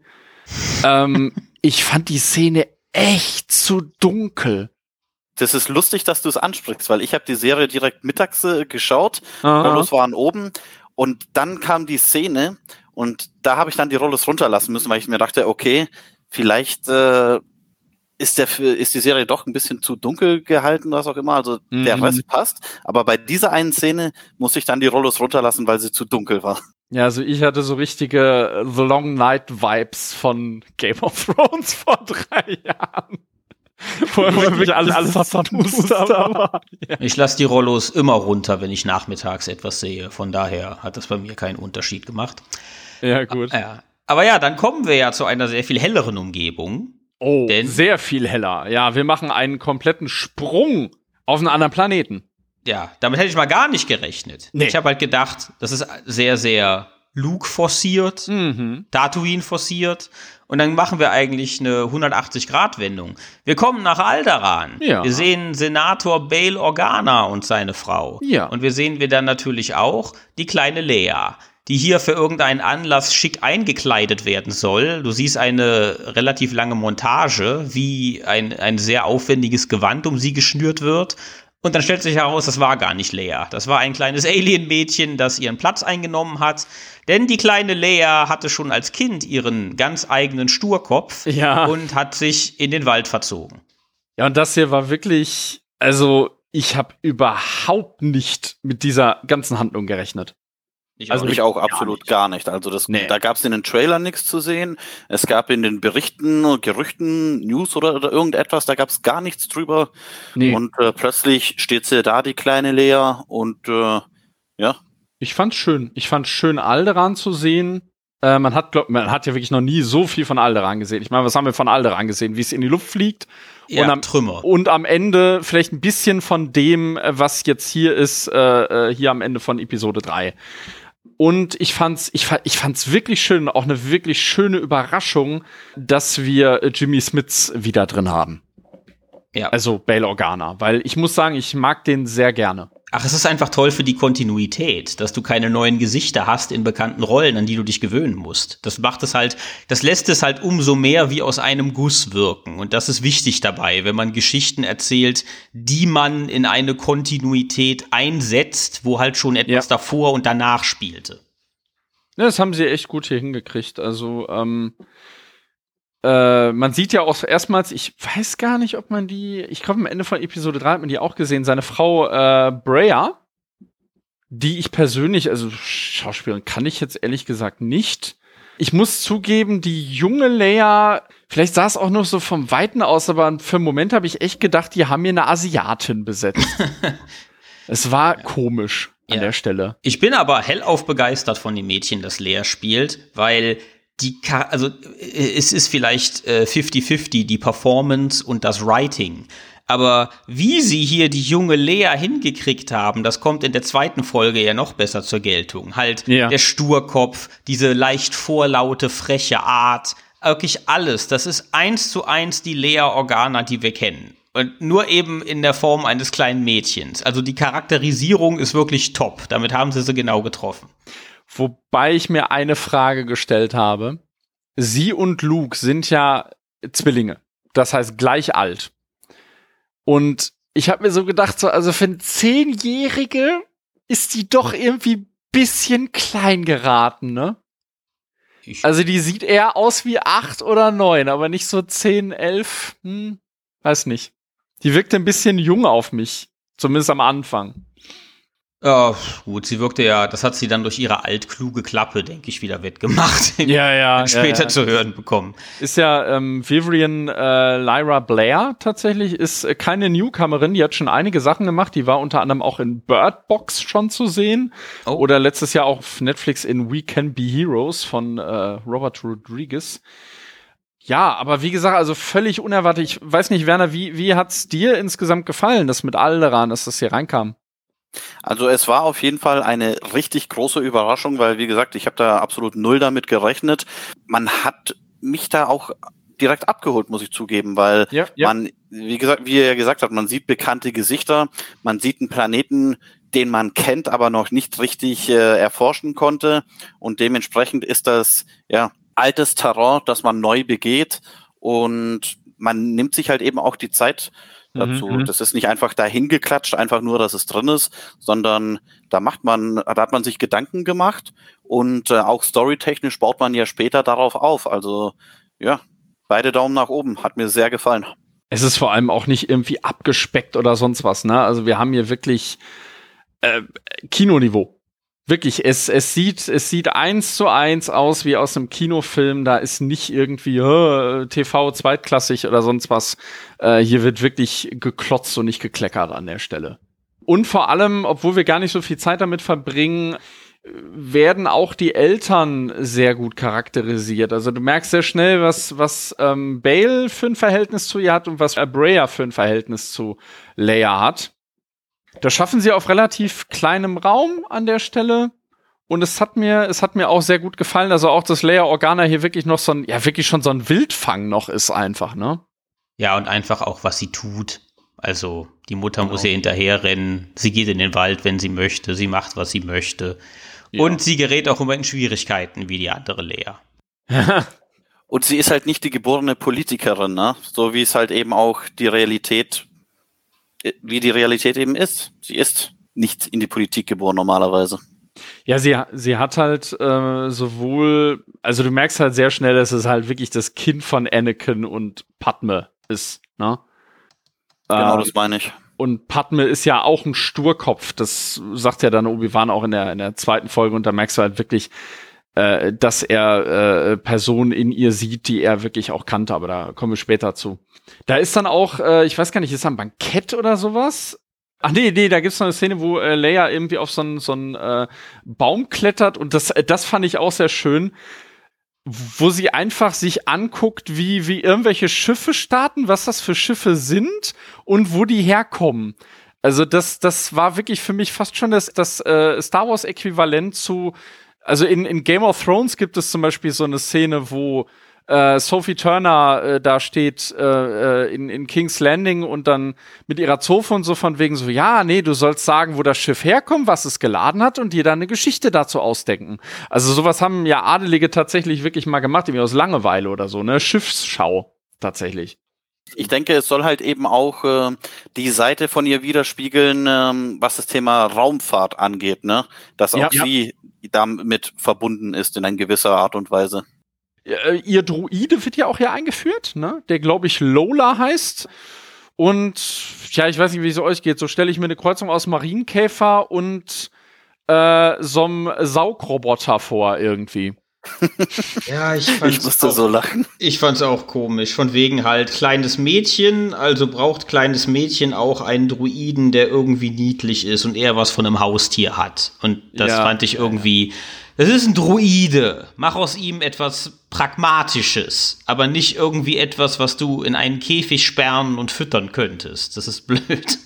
ähm, ich fand die Szene echt zu dunkel. Das ist lustig, dass du es ansprichst, weil ich habe die Serie direkt mittags äh, geschaut, Aha. Rollos waren oben und dann kam die Szene und da habe ich dann die Rollos runterlassen müssen, weil ich mir dachte, okay, vielleicht äh, ist, der, ist die Serie doch ein bisschen zu dunkel gehalten, was auch immer, also mhm. der Rest passt, aber bei dieser einen Szene muss ich dann die Rollos runterlassen, weil sie zu dunkel war. Ja, also ich hatte so richtige The Long Night Vibes von Game of Thrones vor drei Jahren. Wo wirklich alles, alles Muster war. Ja. Ich lasse die Rollos immer runter, wenn ich nachmittags etwas sehe. Von daher hat das bei mir keinen Unterschied gemacht. Ja, gut. Ja. Aber ja, dann kommen wir ja zu einer sehr viel helleren Umgebung. Oh, denn, sehr viel heller. Ja, wir machen einen kompletten Sprung auf einen anderen Planeten. Ja, damit hätte ich mal gar nicht gerechnet. Nee. Ich habe halt gedacht, das ist sehr, sehr Luke forciert, mhm. Tatooine forciert. Und dann machen wir eigentlich eine hundertachtzig-Grad-Wendung. Wir kommen nach Alderaan. Ja. Wir sehen Senator Bail Organa und seine Frau. Ja. Und wir sehen wir dann natürlich auch die kleine Leia, die hier für irgendeinen Anlass schick eingekleidet werden soll. Du siehst eine relativ lange Montage, wie ein, ein sehr aufwendiges Gewand um sie geschnürt wird. Und dann stellt sich heraus, das war gar nicht Leia. Das war ein kleines Alien-Mädchen, das ihren Platz eingenommen hat. Denn die kleine Leia hatte schon als Kind ihren ganz eigenen Sturkopf ja. und hat sich in den Wald verzogen. Ja, und das hier war wirklich, also ich habe überhaupt nicht mit dieser ganzen Handlung gerechnet. Ich also auch, ich auch absolut nicht. gar nicht. Also das, nee. Da gab es in den Trailern nichts zu sehen. Es gab in den Berichten, Gerüchten, News oder, oder irgendetwas, da gab es gar nichts drüber. Nee. Und äh, plötzlich steht sie da, die kleine Lea, und äh, ja. Ich fand's schön. Ich fand's schön, Alderaan zu sehen. Äh, man hat, glaub, man hat ja wirklich noch nie so viel von Alderaan gesehen. Ich meine, was haben wir von Alderaan gesehen? Wie es in die Luft fliegt. Ja, und am, Trümmer. Und am Ende vielleicht ein bisschen von dem, was jetzt hier ist, äh, hier am Ende von Episode drei. Und ich fand's, ich, ich fand's wirklich schön, auch eine wirklich schöne Überraschung, dass wir Jimmy Smits wieder drin haben. Ja. Also Bail Organa, weil ich muss sagen, ich mag den sehr gerne. Ach, es ist einfach toll für die Kontinuität, dass du keine neuen Gesichter hast in bekannten Rollen, an die du dich gewöhnen musst. Das macht es halt, das lässt es halt umso mehr wie aus einem Guss wirken. Und das ist wichtig dabei, wenn man Geschichten erzählt, die man in eine Kontinuität einsetzt, wo halt schon etwas ja. davor und danach spielte. Ja, das haben sie echt gut hier hingekriegt. Also, ähm, Äh, man sieht ja auch erstmals, ich weiß gar nicht, ob man die, ich glaube am Ende von Episode drei hat man die auch gesehen, seine Frau äh, Breya, die ich persönlich, also Schauspielerin kann ich jetzt ehrlich gesagt nicht. Ich muss zugeben, die junge Leia, vielleicht sah es auch nur so vom Weiten aus, aber für einen Moment habe ich echt gedacht, die haben hier eine Asiatin besetzt. Es war komisch an ja. der Stelle. Ich bin aber hellauf begeistert von dem Mädchen, das Leia spielt, weil die, also es ist vielleicht äh, fifty fifty, die Performance und das Writing. Aber wie sie hier die junge Leia hingekriegt haben, das kommt in der zweiten Folge ja noch besser zur Geltung. Halt ja. der Sturkopf, diese leicht vorlaute, freche Art, wirklich alles. Das ist eins zu eins die Leia Organa, die wir kennen. Und nur eben in der Form eines kleinen Mädchens. Also die Charakterisierung ist wirklich top. Damit haben sie sie genau getroffen. Wobei ich mir eine Frage gestellt habe. Sie und Luke sind ja Zwillinge. Das heißt gleich alt. Und ich habe mir so gedacht, so, also für eine Zehnjährige ist die doch irgendwie ein bisschen klein geraten, ne? Ich also die sieht eher aus wie acht oder neun, aber nicht so zehn, elf, hm, weiß nicht. Die wirkte ein bisschen jung auf mich, zumindest am Anfang. Ja, gut, sie wirkte ja, das hat sie dann durch ihre altkluge Klappe, denke ich, wieder wettgemacht. Ja, ja. Später ja, ja. zu hören bekommen. Ist ja ähm, Vivian äh, Lyra Blair tatsächlich, ist äh, keine Newcomerin, die hat schon einige Sachen gemacht, die war unter anderem auch in Bird Box schon zu sehen. Oh. Oder letztes Jahr auch auf Netflix in We Can Be Heroes von äh, Robert Rodriguez. Ja, aber wie gesagt, also völlig unerwartet. Ich weiß nicht, Werner, wie, wie hat's dir insgesamt gefallen, das mit Alderaan, dass das hier reinkam? Also es war auf jeden Fall eine richtig große Überraschung, weil wie gesagt, ich habe da absolut null damit gerechnet. Man hat mich da auch direkt abgeholt, muss ich zugeben, weil ja, ja. man, wie gesagt, wie er gesagt hat, man sieht bekannte Gesichter, man sieht einen Planeten, den man kennt, aber noch nicht richtig äh, erforschen konnte und dementsprechend ist das ja altes Terrain, das man neu begeht und man nimmt sich halt eben auch die Zeit dazu. Mhm. Das ist nicht einfach dahin geklatscht, einfach nur, dass es drin ist, sondern da macht man, da hat man sich Gedanken gemacht und äh, auch storytechnisch baut man ja später darauf auf. Also ja, beide Daumen nach oben, hat mir sehr gefallen. Es ist vor allem auch nicht irgendwie abgespeckt oder sonst was, ne? Also wir haben hier wirklich äh, Kinoniveau. Wirklich, es, es sieht, es sieht eins zu eins aus wie aus einem Kinofilm. Da ist nicht irgendwie äh, T V zweitklassig oder sonst was. Äh, hier wird wirklich geklotzt und nicht gekleckert an der Stelle. Und vor allem, obwohl wir gar nicht so viel Zeit damit verbringen, werden auch die Eltern sehr gut charakterisiert. Also du merkst sehr schnell, was, was ähm, Bale für ein Verhältnis zu ihr hat und was Breha für ein Verhältnis zu Leia hat. Das schaffen sie auf relativ kleinem Raum an der Stelle. Und es hat mir, es hat mir auch sehr gut gefallen. Also auch, dass Leia Organa hier wirklich noch so ein, ja, wirklich schon so ein Wildfang noch ist einfach, ne? Ja, und einfach auch, was sie tut. Also, die Mutter genau. muss ihr hinterherrennen. Sie geht in den Wald, wenn sie möchte. Sie macht, was sie möchte. Ja. Und sie gerät auch immer in Schwierigkeiten, wie die andere Leia. Und sie ist halt nicht die geborene Politikerin, ne? So wie es halt eben auch die Realität wie die Realität eben ist. Sie ist nicht in die Politik geboren normalerweise. Ja, sie, sie hat halt äh, sowohl, also du merkst halt sehr schnell, dass es halt wirklich das Kind von Anakin und Padme ist, ne? Genau, äh, das meine ich. Und Padme ist ja auch ein Sturkopf, das sagt ja dann Obi-Wan auch in der, in der zweiten Folge und da merkst du halt wirklich, äh, dass er äh, Personen in ihr sieht, die er wirklich auch kannte, aber da kommen wir später zu. Da ist dann auch, äh, ich weiß gar nicht, ist da ein Bankett oder sowas? Ach nee, nee, da gibt's noch eine Szene, wo äh, Leia irgendwie auf so einen so einen äh, Baum klettert und das, äh, das fand ich auch sehr schön, wo sie einfach sich anguckt, wie, wie irgendwelche Schiffe starten, was das für Schiffe sind und wo die herkommen. Also das, das war wirklich für mich fast schon das, das äh, Star Wars-Äquivalent zu, also in, in Game of Thrones gibt es zum Beispiel so eine Szene, wo Äh, Sophie Turner äh, da steht äh, in, in King's Landing und dann mit ihrer Zofe und so von wegen so, ja, nee, du sollst sagen, wo das Schiff herkommt, was es geladen hat und dir dann eine Geschichte dazu ausdenken. Also sowas haben ja Adelige tatsächlich wirklich mal gemacht, irgendwie aus Langeweile oder so, ne? Schiffsschau tatsächlich. Ich denke, es soll halt eben auch äh, die Seite von ihr widerspiegeln, ähm, was das Thema Raumfahrt angeht, ne? Dass auch ja, sie ja. damit verbunden ist in einer gewisser Art und Weise. Ihr Droide wird ja auch hier eingeführt, ne? Der, glaube ich, Lola heißt. Und ja, ich weiß nicht, wie es euch geht. So stelle ich mir eine Kreuzung aus Marienkäfer und äh, so einem Saugroboter vor irgendwie. Ja, ich, fand's ich musste auch, so lachen. Ich fand's auch komisch. Von wegen halt kleines Mädchen, also braucht kleines Mädchen auch einen Druiden, der irgendwie niedlich ist und eher was von einem Haustier hat. Und das ja, fand ich irgendwie... Das ist ein Druide. Mach aus ihm etwas Pragmatisches, aber nicht irgendwie etwas, was du in einen Käfig sperren und füttern könntest. Das ist blöd.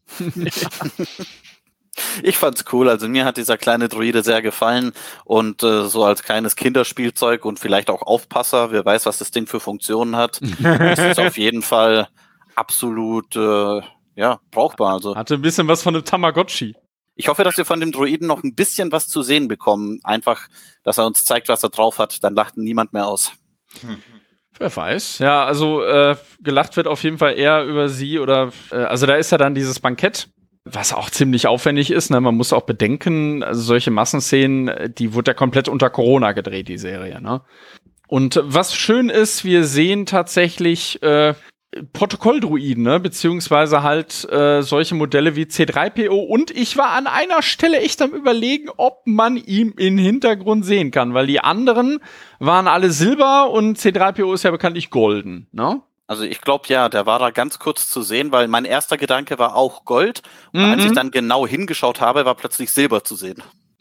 Ich fand's cool. Also mir hat dieser kleine Druide sehr gefallen und äh, so als kleines Kinderspielzeug und vielleicht auch Aufpasser, wer weiß, was das Ding für Funktionen hat, ist es auf jeden Fall absolut äh, ja brauchbar. Also hatte ein bisschen was von einem Tamagotchi. Ich hoffe, dass wir von dem Droiden noch ein bisschen was zu sehen bekommen. Einfach, dass er uns zeigt, was er drauf hat. Dann lacht niemand mehr aus. Wer weiß. Ja, also äh, gelacht wird auf jeden Fall eher über sie oder äh, also da ist ja dann dieses Bankett, was auch ziemlich aufwendig ist. Ne? Man muss auch bedenken, also solche Massenszenen, die wurde ja komplett unter Corona gedreht, die Serie. Ne? Und was schön ist, wir sehen tatsächlich äh, Protokolldruiden, ne? Beziehungsweise halt äh, solche Modelle wie C drei P O. Und ich war an einer Stelle echt am Überlegen, ob man ihn im Hintergrund sehen kann, weil die anderen waren alle silber und C drei P O ist ja bekanntlich golden, ne? Also ich glaube ja, der war da ganz kurz zu sehen, weil mein erster Gedanke war auch Gold. Und mhm. als ich dann genau hingeschaut habe, war plötzlich Silber zu sehen.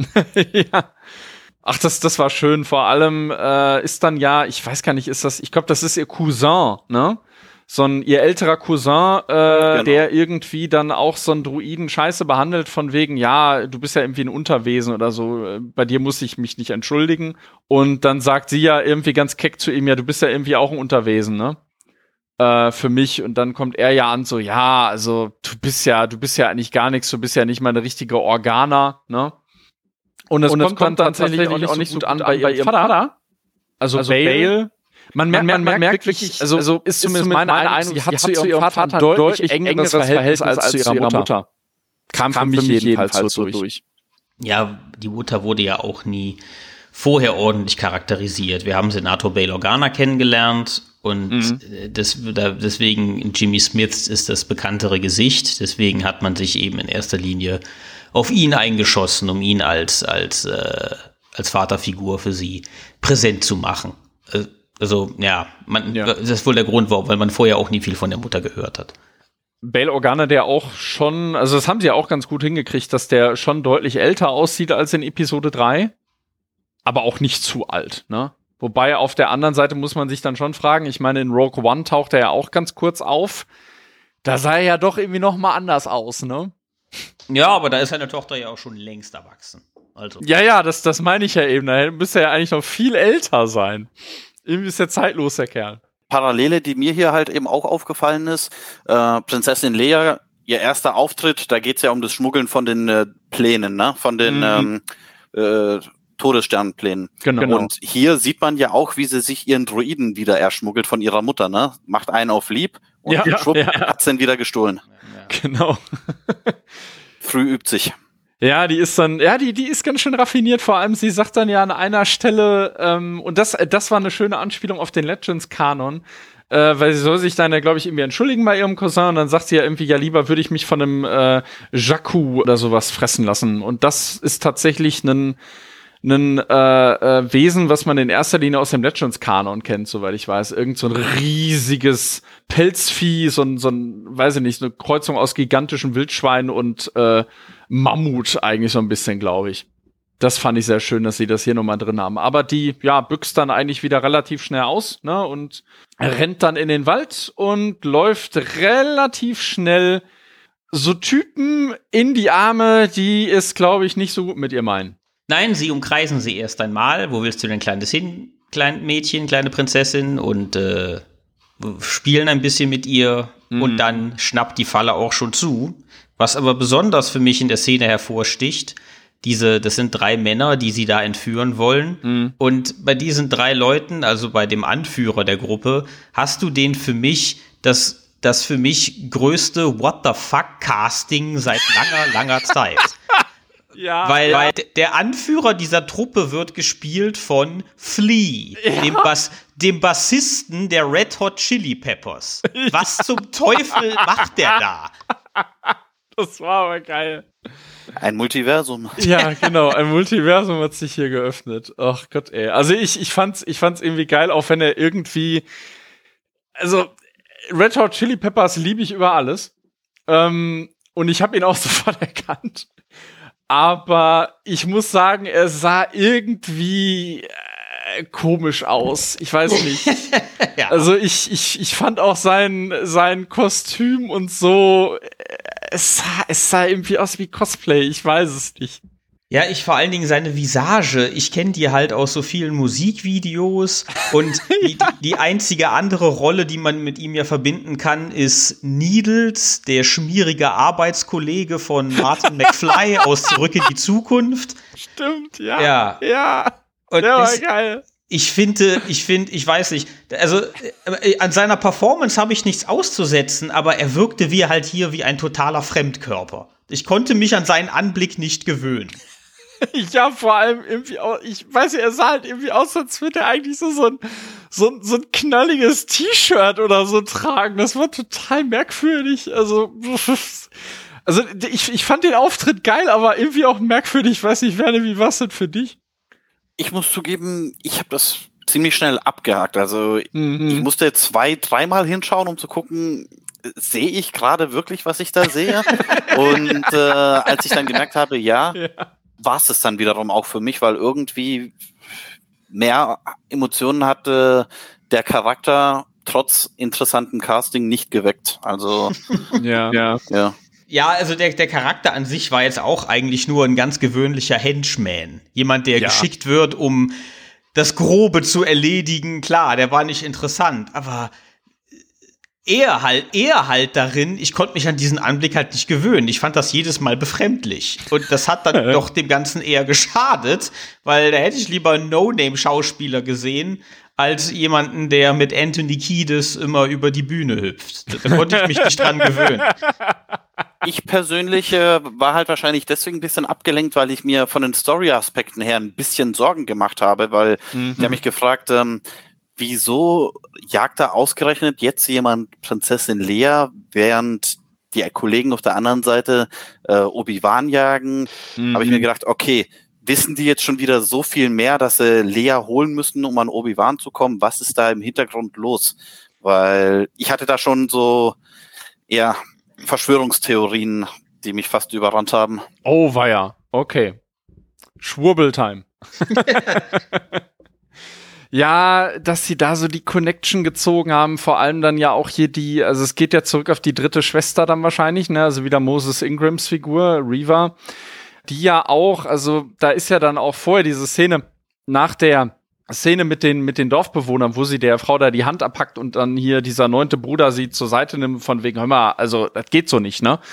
Ja. Ach, das, das war schön. Vor allem äh, ist dann ja, ich weiß gar nicht, ist das, ich glaube, das ist ihr Cousin, ne? So ein ihr älterer Cousin, äh, genau. der irgendwie dann auch so einen Druiden scheiße behandelt, von wegen, ja, du bist ja irgendwie ein Unterwesen oder so, bei dir muss ich mich nicht entschuldigen. Und dann sagt sie ja irgendwie ganz keck zu ihm, ja, du bist ja irgendwie auch ein Unterwesen, ne? Äh, für mich. Und dann kommt er ja an, so, ja, also du bist ja, du bist ja eigentlich gar nichts, du bist ja nicht mal eine richtige Organa, ne? Und es kommt, kommt dann tatsächlich auch nicht, auch nicht so gut an bei ihrem Vater. Vater. Also, also Bale. Bale. Man merkt, man, man merkt wirklich, also, also ist zumindest meine Eindruck, sie hat zu ihrem Vater ein deutlich engeres Verhältnis als, als zu ihrer Mutter. Mutter. Kam, Kam für mich jedenfalls, jedenfalls so durch. durch. Ja, die Mutter wurde ja auch nie vorher ordentlich charakterisiert. Wir haben Senator Bail Organa kennengelernt und mhm. das, deswegen Jimmy Smith ist das bekanntere Gesicht. Deswegen hat man sich eben in erster Linie auf ihn eingeschossen, um ihn als, als, äh, als Vaterfigur für sie präsent zu machen. Äh, Also, ja, man, ja, das ist wohl der Grund, warum, weil man vorher auch nie viel von der Mutter gehört hat. Bail Organa, der auch schon, also das haben sie ja auch ganz gut hingekriegt, dass der schon deutlich älter aussieht als in Episode drei, aber auch nicht zu alt, ne? Wobei auf der anderen Seite muss man sich dann schon fragen, ich meine, in Rogue One taucht er ja auch ganz kurz auf, da sah er ja doch irgendwie noch mal anders aus, ne? Ja, aber da ist seine Tochter ja auch schon längst erwachsen. Also. Ja, ja, das, das meine ich ja eben, da müsste er ja eigentlich noch viel älter sein. Irgendwie ist der zeitlos, der Kerl. Parallele, die mir hier halt eben auch aufgefallen ist, äh, Prinzessin Leia, ihr erster Auftritt, da geht's ja um das Schmuggeln von den äh, Plänen, ne? Von den mhm. ähm, äh, Todessternplänen. Genau. Und hier sieht man ja auch, wie sie sich ihren Droiden wieder erschmuggelt von ihrer Mutter, ne? Macht einen auf lieb und ja, schwupp, ja. hat sie ihn wieder gestohlen. Ja. Genau. Früh übt sich. Ja, die ist dann, ja, die, die ist ganz schön raffiniert. Vor allem, sie sagt dann ja an einer Stelle, ähm, und das, das war eine schöne Anspielung auf den Legends-Kanon, äh, weil sie soll sich dann ja, glaube ich, irgendwie entschuldigen bei ihrem Cousin und dann sagt sie ja irgendwie, ja, lieber würde ich mich von einem äh, Jakku oder sowas fressen lassen. Und das ist tatsächlich ein, ein äh, äh, Wesen, was man in erster Linie aus dem Legends-Kanon kennt, soweit ich weiß. Irgend so ein riesiges Pelzvieh, so ein, so ein, weiß ich nicht, eine Kreuzung aus gigantischen Wildschweinen und äh, Mammut eigentlich so ein bisschen, glaube ich. Das fand ich sehr schön, dass sie das hier nochmal drin haben. Aber die, ja, büchst dann eigentlich wieder relativ schnell aus, ne, und rennt dann in den Wald und läuft relativ schnell so Typen in die Arme, die es, glaube ich, nicht so gut mit ihr meinen. Nein, sie umkreisen sie erst einmal. Wo willst du denn kleines hin, klein Mädchen, kleine Prinzessin? Und äh, spielen ein bisschen mit ihr. Mhm. Und dann schnappt die Falle auch schon zu. Was aber besonders für mich in der Szene hervorsticht, diese, das sind drei Männer, die sie da entführen wollen. Mhm. Und bei diesen drei Leuten, also bei dem Anführer der Gruppe, hast du den für mich, das, das für mich größte What the fuck Casting seit langer, langer Zeit. Ja, weil, ja. weil der Anführer dieser Truppe wird gespielt von Flea, ja. dem, Bas- dem Bassisten der Red Hot Chili Peppers. Was zum Teufel macht der da? Das war aber geil. Ein Multiversum. Ja, genau, ein Multiversum hat sich hier geöffnet. Ach Gott, ey. Also ich, ich fand's, ich fand's irgendwie geil, auch wenn er irgendwie, also Red Hot Chili Peppers liebe ich über alles. Ähm, und ich habe ihn auch sofort erkannt. Aber ich muss sagen, er sah irgendwie äh, komisch aus. Ich weiß nicht. Ja. Also ich, ich, ich fand auch sein, sein Kostüm und so, äh, es sah, es sah irgendwie aus wie Cosplay. Ich weiß es nicht. Ja, ich vor allen Dingen seine Visage. Ich kenne die halt aus so vielen Musikvideos. Und die, die einzige andere Rolle, die man mit ihm ja verbinden kann, ist Needles, der schmierige Arbeitskollege von Martin McFly aus Zurück in die Zukunft. Stimmt, ja. Ja. Ja. Und der war das, geil. Ich finde, ich finde, ich weiß nicht, also äh, an seiner Performance habe ich nichts auszusetzen, aber er wirkte wie halt hier wie ein totaler Fremdkörper. Ich konnte mich an seinen Anblick nicht gewöhnen. Ja, vor allem irgendwie auch, ich weiß nicht, er sah halt irgendwie aus, als würde er eigentlich so, so, ein, so, ein, so ein knalliges T-Shirt oder so tragen. Das war total merkwürdig. Also, also ich, ich fand den Auftritt geil, aber irgendwie auch merkwürdig. Ich weiß nicht, Werner, wie war's denn für dich? Ich muss zugeben, ich habe das ziemlich schnell abgehakt. Also Mhm. ich musste zwei, dreimal hinschauen, um zu gucken, sehe ich gerade wirklich, was ich da sehe? Und äh, als ich dann gemerkt habe, ja, Ja. war es das dann wiederum auch für mich, weil irgendwie mehr Emotionen hatte der Charakter trotz interessantem Casting nicht geweckt. Also, Ja, ja. ja. Ja, also der, der Charakter an sich war jetzt auch eigentlich nur ein ganz gewöhnlicher Henchman. Jemand, der Ja. geschickt wird, um das Grobe zu erledigen. Klar, der war nicht interessant, aber er halt, er halt darin, ich konnte mich an diesen Anblick halt nicht gewöhnen. Ich fand das jedes Mal befremdlich. Und das hat dann doch dem Ganzen eher geschadet, weil da hätte ich lieber einen No-Name-Schauspieler gesehen, als jemanden, der mit Anthony Kiedis immer über die Bühne hüpft. Da konnte ich mich nicht dran gewöhnen. Ich persönlich äh, war halt wahrscheinlich deswegen ein bisschen abgelenkt, weil ich mir von den Story-Aspekten her ein bisschen Sorgen gemacht habe, weil Mhm. ich habe mich gefragt, ähm, wieso jagt da ausgerechnet jetzt jemand Prinzessin Leia, während die Kollegen auf der anderen Seite äh, Obi-Wan jagen? Mhm. Habe ich mir gedacht, okay, wissen die jetzt schon wieder so viel mehr, dass sie Leia holen müssen, um an Obi-Wan zu kommen? Was ist da im Hintergrund los? Weil ich hatte da schon so eher Verschwörungstheorien, die mich fast überrannt haben. Oh, weia. Okay. Schwurbeltime. Ja, dass sie da so die Connection gezogen haben, vor allem dann ja auch hier die, also es geht ja zurück auf die dritte Schwester dann wahrscheinlich, ne, also wieder Moses Ingrams Figur, Reva, die ja auch, also da ist ja dann auch vorher diese Szene nach der Szene mit den, mit den Dorfbewohnern, wo sie der Frau da die Hand abpackt und dann hier dieser neunte Bruder sie zur Seite nimmt, von wegen, hör mal, also das geht so nicht, ne?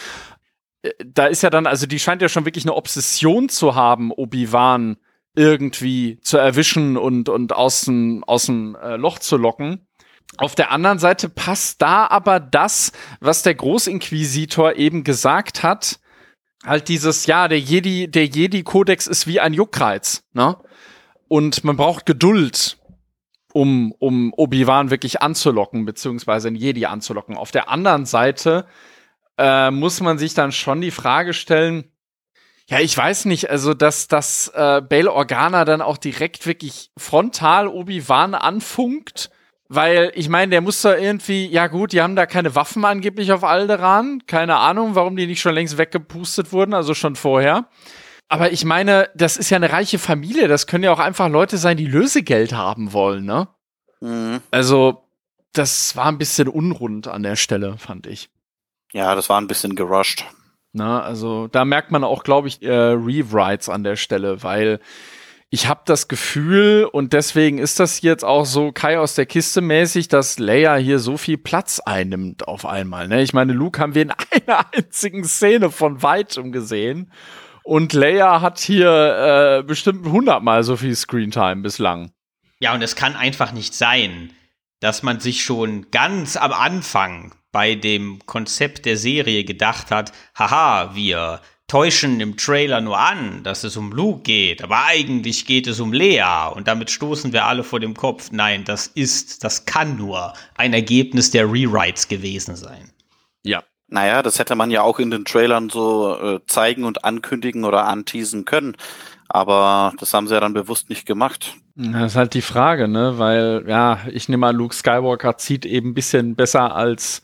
Da ist ja dann, also die scheint ja schon wirklich eine Obsession zu haben, Obi-Wan irgendwie zu erwischen und, und aus dem, aus dem äh, Loch zu locken. Auf der anderen Seite passt da aber das, was der Großinquisitor eben gesagt hat, halt dieses, ja, der Jedi, der Jedi-Kodex ist wie ein Juckreiz, ne? Und man braucht Geduld, um, um Obi-Wan wirklich anzulocken, beziehungsweise einen Jedi anzulocken. Auf der anderen Seite äh, muss man sich dann schon die Frage stellen, ja, ich weiß nicht, also dass, dass äh, Bail Organa dann auch direkt wirklich frontal Obi-Wan anfunkt, weil, ich meine, der muss da irgendwie, ja gut, die haben da keine Waffen angeblich auf Alderaan, keine Ahnung, warum die nicht schon längst weggepustet wurden, also schon vorher. Aber ich meine, das ist ja eine reiche Familie, das können ja auch einfach Leute sein, die Lösegeld haben wollen, ne? Mhm. Also, das war ein bisschen unrund an der Stelle, fand ich. Ja, das war ein bisschen gerusht. Na, also da merkt man auch, glaube ich, äh, Rewrites an der Stelle, weil ich habe das Gefühl, und deswegen ist das jetzt auch so Kai aus der Kiste mäßig, dass Leia hier so viel Platz einnimmt auf einmal. Ne? Ich meine, Luke haben wir in einer einzigen Szene von weitem gesehen und Leia hat hier äh, bestimmt hundertmal so viel Screentime bislang. Ja, und es kann einfach nicht sein, dass man sich schon ganz am Anfang bei dem Konzept der Serie gedacht hat, haha, wir täuschen im Trailer nur an, dass es um Luke geht, aber eigentlich geht es um Leia und damit stoßen wir alle vor dem Kopf. Nein, das ist, das kann nur ein Ergebnis der Rewrites gewesen sein. Ja. Naja, das hätte man ja auch in den Trailern so äh, zeigen und ankündigen oder anteasen können. Aber das haben sie ja dann bewusst nicht gemacht. Das ist halt die Frage, ne, weil, ja, ich nehme an, Luke Skywalker zieht eben ein bisschen besser als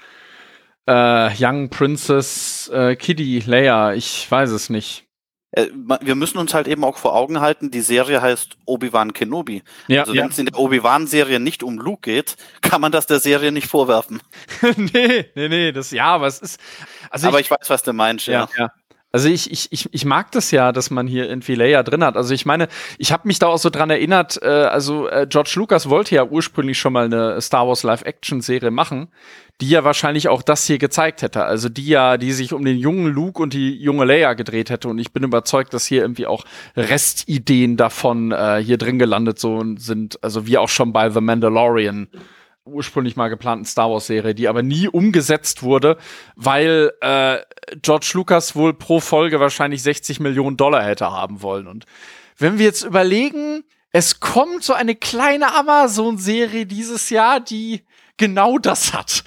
äh, Young Princess äh, Kiddy Leia, ich weiß es nicht. Äh, wir müssen uns halt eben auch vor Augen halten, die Serie heißt Obi-Wan Kenobi. Ja, also ja. wenn es in der Obi-Wan-Serie nicht um Luke geht, kann man das der Serie nicht vorwerfen. nee, nee, nee, das, ja, aber es ist, also Aber ich, ich weiß, was du meinst, ja. ja, ja. Also ich, ich, ich, ich mag das ja, dass man hier irgendwie Leia drin hat. Also ich meine, ich habe mich da auch so dran erinnert, äh, also äh, George Lucas wollte ja ursprünglich schon mal eine Star Wars Live-Action-Serie machen, die ja wahrscheinlich auch das hier gezeigt hätte. Also die ja, die sich um den jungen Luke und die junge Leia gedreht hätte. Und ich bin überzeugt, dass hier irgendwie auch Restideen davon äh, hier drin gelandet so sind. Also wie auch schon bei The Mandalorian, ursprünglich mal geplanten Star Wars-Serie, die aber nie umgesetzt wurde, weil äh, George Lucas wohl pro Folge wahrscheinlich sechzig Millionen Dollar hätte haben wollen. Und wenn wir jetzt überlegen, es kommt so eine kleine Amazon-Serie dieses Jahr, die genau das hat.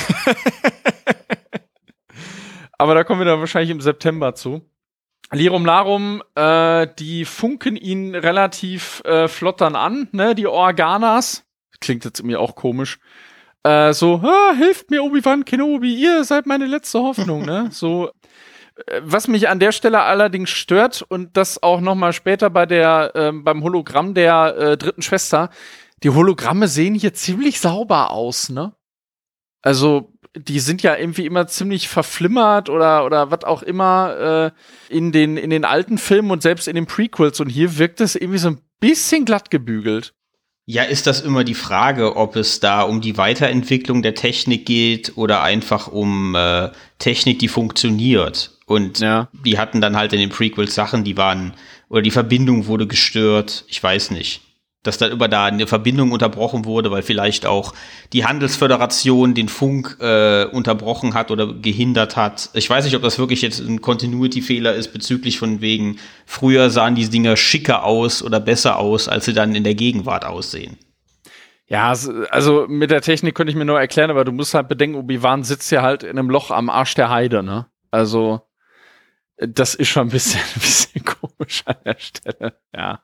Aber da kommen wir dann wahrscheinlich im September zu. Lirum Larum, äh, die funken ihn relativ äh, flott dann an, ne, die Organas. Klingt jetzt mir auch komisch. Äh, so, ah, hilft mir Obi-Wan Kenobi, ihr seid meine letzte Hoffnung, ne? So, äh, was mich an der Stelle allerdings stört und das auch noch mal später bei der äh, beim Hologramm der äh, dritten Schwester, die Hologramme sehen hier ziemlich sauber aus, ne? Also, die sind ja irgendwie immer ziemlich verflimmert oder oder was auch immer äh, in den in den alten Filmen und selbst in den Prequels und hier wirkt es irgendwie so ein bisschen glatt gebügelt. Ja, ist das immer die Frage, ob es da um die Weiterentwicklung der Technik geht oder einfach um äh, Technik, die funktioniert. Und ja. Die hatten dann halt in den Prequels Sachen, die waren, oder die Verbindung wurde gestört, ich weiß nicht. Dass dann über da eine Verbindung unterbrochen wurde, weil vielleicht auch die Handelsföderation den Funk äh, unterbrochen hat oder gehindert hat. Ich weiß nicht, ob das wirklich jetzt ein Continuity-Fehler ist bezüglich von wegen, früher sahen die Dinger schicker aus oder besser aus, als sie dann in der Gegenwart aussehen. Ja, also mit der Technik könnte ich mir nur erklären, aber du musst halt bedenken, Obi-Wan sitzt ja halt in einem Loch am Arsch der Heide, ne? Also das ist schon ein bisschen, ein bisschen komisch an der Stelle, ja.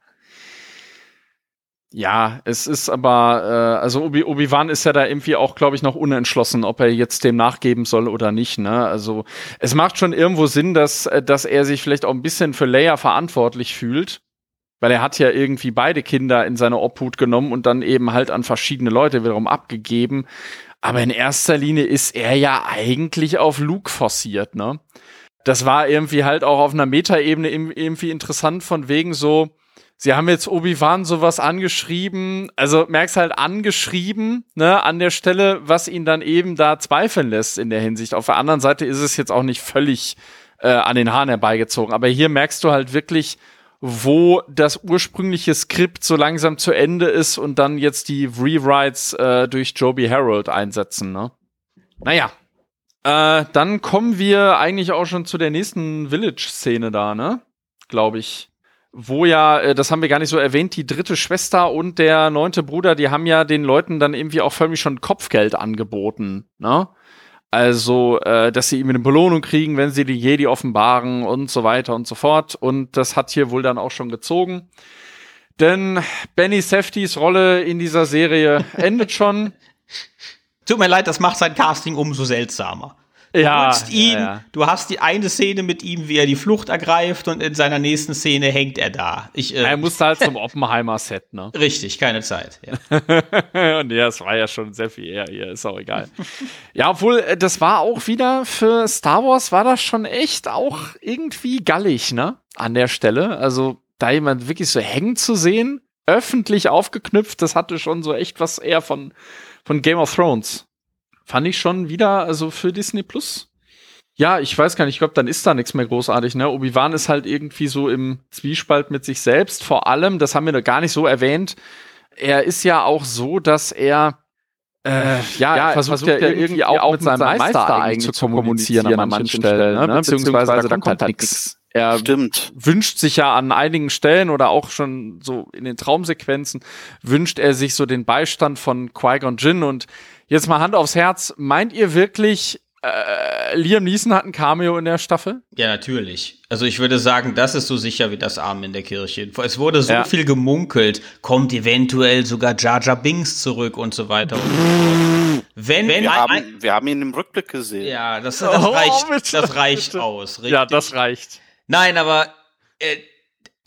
Ja, es ist aber, äh, also Obi- Obi-Wan ist ja da irgendwie auch, glaube ich, noch unentschlossen, ob er jetzt dem nachgeben soll oder nicht, ne? Also es macht schon irgendwo Sinn, dass, dass er sich vielleicht auch ein bisschen für Leia verantwortlich fühlt, weil er hat ja irgendwie beide Kinder in seine Obhut genommen und dann eben halt an verschiedene Leute wiederum abgegeben. Aber in erster Linie ist er ja eigentlich auf Luke forciert, ne? Das war irgendwie halt auch auf einer Metaebene irgendwie interessant von wegen so, sie haben jetzt Obi-Wan sowas angeschrieben, also merkst halt angeschrieben, ne, an der Stelle, was ihn dann eben da zweifeln lässt in der Hinsicht. Auf der anderen Seite ist es jetzt auch nicht völlig äh, an den Haaren herbeigezogen. Aber hier merkst du halt wirklich, wo das ursprüngliche Skript so langsam zu Ende ist und dann jetzt die Rewrites äh, durch Joby Harold einsetzen, ne? Naja. Äh, dann kommen wir eigentlich auch schon zu der nächsten Village-Szene da, ne? Glaube ich. Wo ja, äh, das haben wir gar nicht so erwähnt, die dritte Schwester und der neunte Bruder, die haben ja den Leuten dann irgendwie auch förmlich schon Kopfgeld angeboten, ne? Also, äh, dass sie ihm eine Belohnung kriegen, wenn sie die Jedi offenbaren und so weiter und so fort. Und das hat hier wohl dann auch schon gezogen. Denn Benny Safdys Rolle in dieser Serie endet schon. Tut mir leid, das macht sein Casting umso seltsamer. Du ja, ihn, ja, ja. Du hast die eine Szene mit ihm, wie er die Flucht ergreift und in seiner nächsten Szene hängt er da. Ich, äh, er musste halt zum Oppenheimer-Set, ne? Richtig, keine Zeit. Ja. Und ja, es war ja schon sehr viel eher hier, ist auch egal. Ja, obwohl, das war auch wieder für Star Wars, war das schon echt auch irgendwie gallig, ne? An der Stelle. Also, da jemand wirklich so hängen zu sehen, öffentlich aufgeknüpft, das hatte schon so echt was eher von, von Game of Thrones. Fand ich schon wieder, also für Disney Plus. Ja, ich weiß gar nicht, ich glaube, dann ist da nichts mehr großartig, ne? Obi-Wan ist halt irgendwie so im Zwiespalt mit sich selbst. Vor allem, das haben wir noch gar nicht so erwähnt, er ist ja auch so, dass er äh, ja, ja versucht, versucht ja irgendwie auch, auch mit seinem Meister, Meister eigentlich zu kommunizieren an manchen, manchen Stellen, ne? Beziehungsweise, Beziehungsweise da kommt halt nichts. Er Stimmt. wünscht sich ja an einigen Stellen oder auch schon so in den Traumsequenzen, wünscht er sich so den Beistand von Qui-Gon Jinn. Und jetzt mal Hand aufs Herz, meint ihr wirklich, äh, Liam Neeson hat ein Cameo in der Staffel? Ja, natürlich. Also ich würde sagen, das ist so sicher wie das Amen in der Kirche. Es wurde so ja. viel gemunkelt, kommt eventuell sogar Jar Jar Binks zurück und so weiter und so fort. Wenn, wir, wenn haben, ein, wir haben ihn im Rückblick gesehen. Ja, das, das oh, reicht, bitte, das reicht bitte. aus. Richtig? Ja, das reicht. Nein, aber äh,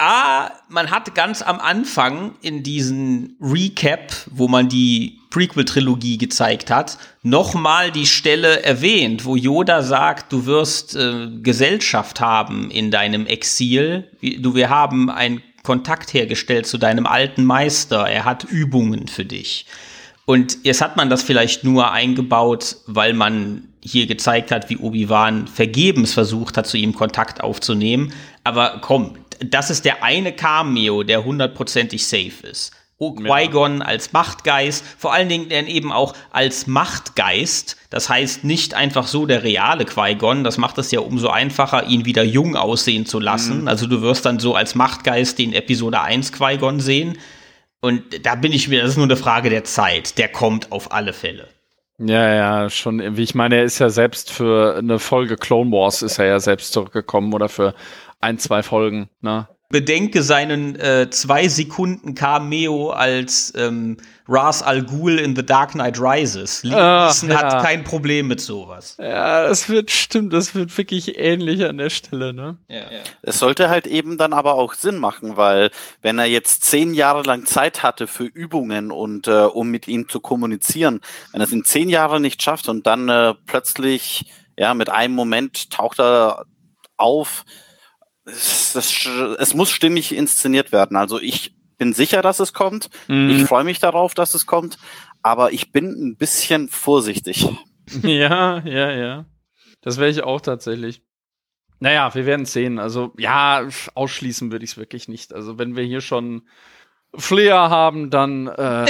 A, man hat ganz am Anfang in diesen Recap, wo man die Prequel-Trilogie gezeigt hat, nochmal die Stelle erwähnt, wo Yoda sagt, du wirst äh, Gesellschaft haben in deinem Exil. Du, wir haben einen Kontakt hergestellt zu deinem alten Meister. Er hat Übungen für dich. Und jetzt hat man das vielleicht nur eingebaut, weil man hier gezeigt hat, wie Obi-Wan vergebens versucht hat, zu ihm Kontakt aufzunehmen. Aber komm, das ist der eine Cameo, der hundertprozentig safe ist. Qui-Gon als Machtgeist, vor allen Dingen dann eben auch als Machtgeist. Das heißt nicht einfach so der reale Qui-Gon, das macht es ja umso einfacher, ihn wieder jung aussehen zu lassen. Mhm. Also du wirst dann so als Machtgeist den Episode eins Qui-Gon sehen. Und da bin ich mir, das ist nur eine Frage der Zeit. Der kommt auf alle Fälle. Ja, ja, schon. Wie ich meine, er ist ja selbst für eine Folge Clone Wars ist er ja selbst zurückgekommen oder für ein, zwei Folgen, ne? Bedenke seinen äh, zwei Sekunden Cameo als ähm, Ra's al Ghul in The Dark Knight Rises. Liam Neeson ja. hat kein Problem mit sowas. Ja, das wird, stimmt, das wird wirklich ähnlich an der Stelle, ne? Ja, ja. Es sollte halt eben dann aber auch Sinn machen, weil wenn er jetzt zehn Jahre lang Zeit hatte für Übungen und äh, um mit ihm zu kommunizieren, wenn er es in zehn Jahren nicht schafft und dann äh, plötzlich, ja, mit einem Moment taucht er auf. Es, das, es muss stimmig inszeniert werden. Also ich bin sicher, dass es kommt. Mhm. Ich freue mich darauf, dass es kommt. Aber ich bin ein bisschen vorsichtig. Ja, ja, ja. Das wäre ich auch tatsächlich. Naja, wir werden sehen. Also ja, ausschließen würde ich es wirklich nicht. Also wenn wir hier schon Flair haben, dann äh,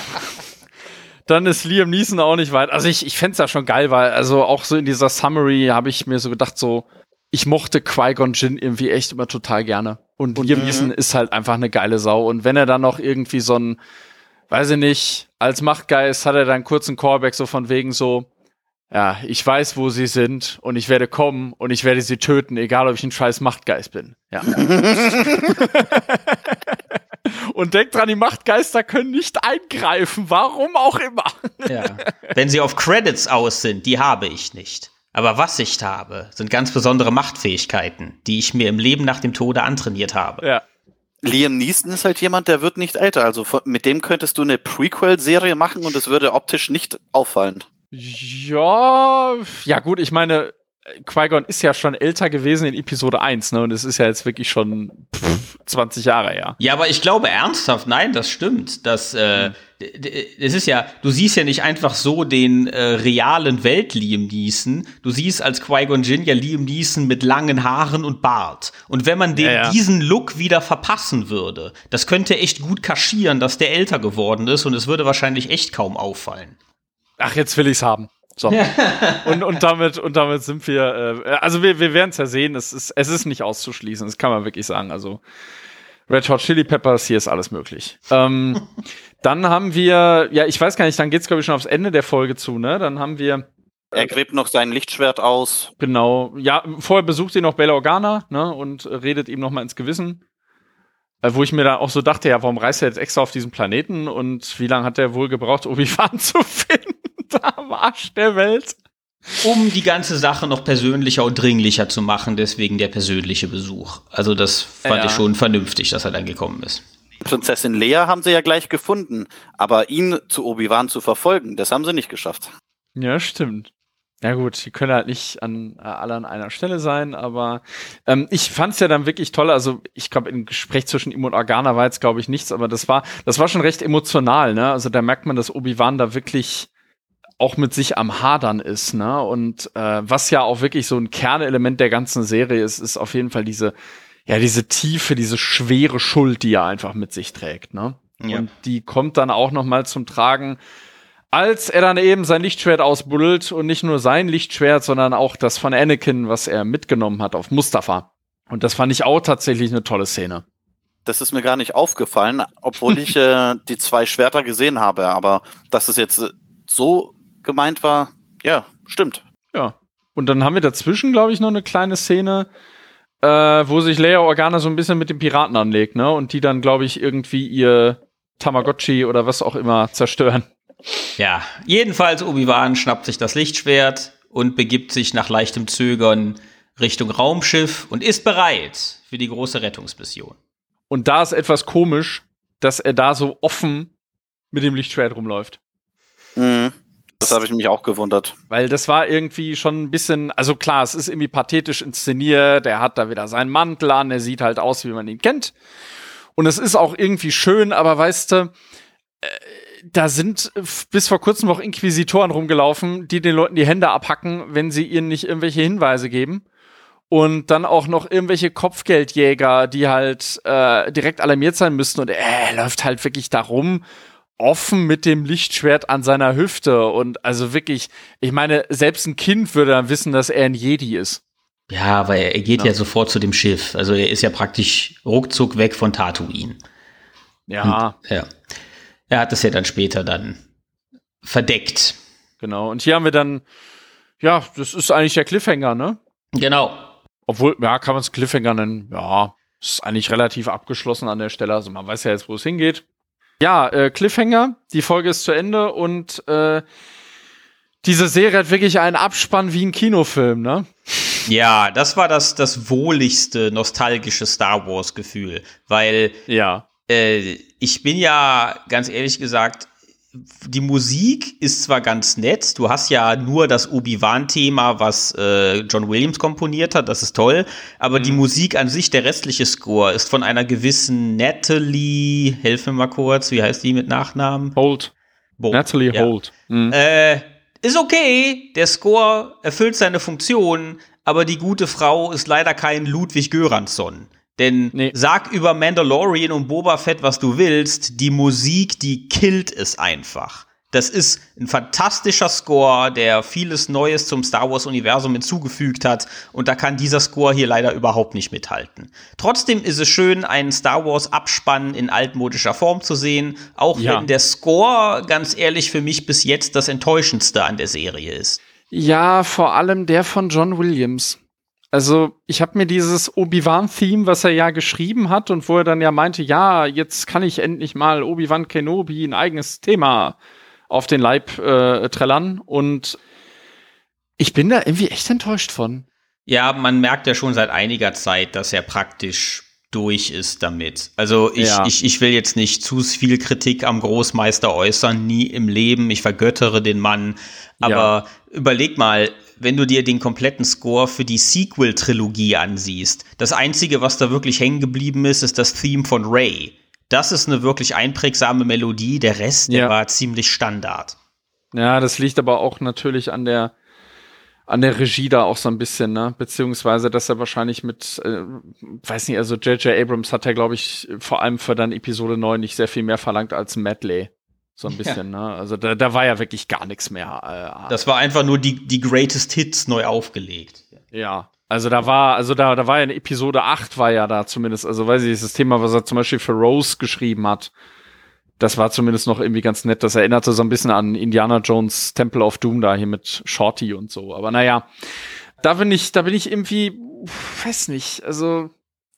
dann ist Liam Neeson auch nicht weit. Also ich, ich fände es ja schon geil, weil also auch so in dieser Summary habe ich mir so gedacht, so ich mochte Qui-Gon Jinn irgendwie echt immer total gerne. Und Liam Neeson ist halt einfach eine geile Sau. Und wenn er dann noch irgendwie so ein, weiß ich nicht, als Machtgeist hat er dann kurz einen Callback so von wegen so, ja, ich weiß, wo sie sind und ich werde kommen und ich werde sie töten, egal ob ich ein scheiß Machtgeist bin. Ja. Und denkt dran, die Machtgeister können nicht eingreifen, warum auch immer. Ja. Wenn sie auf Credits aus sind, die habe ich nicht. Aber was ich habe, sind ganz besondere Machtfähigkeiten, die ich mir im Leben nach dem Tode antrainiert habe. Ja. Liam Neeson ist halt jemand, der wird nicht älter. Also mit dem könntest du eine Prequel-Serie machen und es würde optisch nicht auffallen. Ja, ja gut, ich meine, Qui-Gon ist ja schon älter gewesen in Episode eins, ne? Und es ist ja jetzt wirklich schon pff, zwanzig Jahre her. Ja, aber ich glaube ernsthaft, nein, das stimmt. Das, äh, es ist ja, du siehst ja nicht einfach so den äh, realen Welt-Liam Neeson. Du siehst als Qui-Gon Jinn ja Liam Neeson mit langen Haaren und Bart. Und wenn man dem ja, ja. diesen Look wieder verpassen würde, das könnte echt gut kaschieren, dass der älter geworden ist und es würde wahrscheinlich echt kaum auffallen. Ach, jetzt will ich's haben. So. und, und damit, und damit sind wir, äh, also wir, wir werden es ja sehen, es ist, es ist nicht auszuschließen, das kann man wirklich sagen. Also Red Hot Chili Peppers, hier ist alles möglich. Ähm, dann haben wir, ja, ich weiß gar nicht, dann geht's, glaube ich, schon aufs Ende der Folge zu, ne? Dann haben wir. Er gräbt noch sein Lichtschwert aus. Genau, ja, vorher besucht ihn noch Bail Organa, ne? Und redet ihm noch mal ins Gewissen. Äh, wo ich mir dann auch so dachte, ja, warum reist er jetzt extra auf diesen Planeten und wie lange hat er wohl gebraucht, Obi-Wan zu finden? Am Arsch der Welt. Um die ganze Sache noch persönlicher und dringlicher zu machen, deswegen der persönliche Besuch. Also das fand ja. ich schon vernünftig, dass er dann gekommen ist. Prinzessin Leia haben sie ja gleich gefunden, aber ihn zu Obi-Wan zu verfolgen, das haben sie nicht geschafft. Ja, stimmt. Ja gut, die können halt nicht an äh, alle an einer Stelle sein, aber ähm, ich fand's ja dann wirklich toll, also ich glaube, im Gespräch zwischen ihm und Organa war jetzt, glaube ich, nichts, aber das war das war schon recht emotional, ne? Also da merkt man, dass Obi-Wan da wirklich auch mit sich am Hadern ist, ne? Und äh, was ja auch wirklich so ein Kernelement der ganzen Serie ist, ist auf jeden Fall diese, ja, diese tiefe, diese schwere Schuld, die er einfach mit sich trägt, ne? Ja. Und die kommt dann auch noch mal zum Tragen, als er dann eben sein Lichtschwert ausbuddelt und nicht nur sein Lichtschwert, sondern auch das von Anakin, was er mitgenommen hat auf Mustafa. Und das fand ich auch tatsächlich eine tolle Szene. Das ist mir gar nicht aufgefallen, obwohl ich äh, die zwei Schwerter gesehen habe, aber dass es jetzt äh, so gemeint war, ja, stimmt. Ja, und dann haben wir dazwischen, glaube ich, noch eine kleine Szene, äh, wo sich Leia Organa so ein bisschen mit den Piraten anlegt, ne? Und die dann, glaube ich, irgendwie ihr Tamagotchi oder was auch immer zerstören. Ja, jedenfalls Obi-Wan schnappt sich das Lichtschwert und begibt sich nach leichtem Zögern Richtung Raumschiff und ist bereit für die große Rettungsmission. Und da ist etwas komisch, dass er da so offen mit dem Lichtschwert rumläuft. Mhm. Das habe ich mich auch gewundert. Weil das war irgendwie schon ein bisschen, also klar, es ist irgendwie pathetisch inszeniert, er hat da wieder seinen Mantel an, er sieht halt aus, wie man ihn kennt. Und es ist auch irgendwie schön, aber weißt du, äh, da sind bis vor kurzem noch Inquisitoren rumgelaufen, die den Leuten die Hände abhacken, wenn sie ihnen nicht irgendwelche Hinweise geben. Und dann auch noch irgendwelche Kopfgeldjäger, die halt äh, direkt alarmiert sein müssten. Und er läuft halt wirklich da rum, offen mit dem Lichtschwert an seiner Hüfte. Und also wirklich, ich meine, selbst ein Kind würde dann wissen, dass er ein Jedi ist. Ja, aber er geht ja. Ja. ja sofort zu dem Schiff. Also er ist ja praktisch ruckzuck weg von Tatooine. Ja, Und, ja. Er hat es ja dann später dann verdeckt. genau. Und hier haben wir dann, ja, das ist eigentlich der Cliffhanger, ne? Genau. Obwohl, ja, kann man es Cliffhanger nennen. Ja, ist eigentlich relativ abgeschlossen an der Stelle. Also man weiß ja jetzt, wo es hingeht. Ja, äh, Cliffhanger, die Folge ist zu Ende und äh, diese Serie hat wirklich einen Abspann wie ein Kinofilm, ne? Ja, das war das, das wohligste, nostalgische Star Wars-Gefühl. Weil Ja. äh, ich bin ja, ganz ehrlich gesagt, die Musik ist zwar ganz nett, du hast ja nur das Obi-Wan-Thema, was äh, John Williams komponiert hat, das ist toll, aber mhm. die Musik an sich, der restliche Score, ist von einer gewissen Natalie, helf mir mal kurz, wie heißt die mit Nachnamen? Holt. Bo- Natalie ja. Holt. Mhm. Äh, ist okay, der Score erfüllt seine Funktion, aber die gute Frau ist leider kein Ludwig Göransson. Denn Nee. sag über Mandalorian und Boba Fett, was du willst, die Musik, die killt es einfach. Das ist ein fantastischer Score, der vieles Neues zum Star Wars-Universum hinzugefügt hat. Und da kann dieser Score hier leider überhaupt nicht mithalten. Trotzdem ist es schön, einen Star Wars-Abspann in altmodischer Form zu sehen. Auch Ja. wenn der Score, ganz ehrlich, für mich bis jetzt das Enttäuschendste an der Serie ist. Ja, vor allem der von John Williams. Also, ich habe mir dieses Obi-Wan-Theme, was er ja geschrieben hat und wo er dann ja meinte, ja, jetzt kann ich endlich mal Obi-Wan Kenobi ein eigenes Thema auf den Leib äh, trällern. Und ich bin da irgendwie echt enttäuscht von. Ja, man merkt ja schon seit einiger Zeit, dass er praktisch durch ist damit. Also ich, Ja. ich, ich will jetzt nicht zu viel Kritik am Großmeister äußern, nie im Leben. Ich vergöttere den Mann. Aber Ja. überleg mal, wenn du dir den kompletten Score für die Sequel-Trilogie ansiehst, das Einzige, was da wirklich hängen geblieben ist, ist das Theme von Rey. Das ist eine wirklich einprägsame Melodie, der Rest, der Ja. war ziemlich Standard. Ja, das liegt aber auch natürlich an der an der Regie da auch so ein bisschen, ne? Beziehungsweise, dass er wahrscheinlich mit, äh, weiß nicht, also J J Abrams hat ja, glaube ich, vor allem für dann Episode neun nicht sehr viel mehr verlangt als ein Medley. So ein bisschen, ne? Also da, da war ja wirklich gar nichts mehr. Äh, Das war einfach nur die, die Greatest Hits neu aufgelegt. ja. Also da war, also da, da war ja in Episode acht war ja da zumindest, also weiß ich, das Thema, was er zum Beispiel für Rose geschrieben hat, das war zumindest noch irgendwie ganz nett. Das erinnerte so ein bisschen an Indiana Jones Temple of Doom da hier mit Shorty und so. Aber naja, da bin ich, da bin ich irgendwie, weiß nicht, also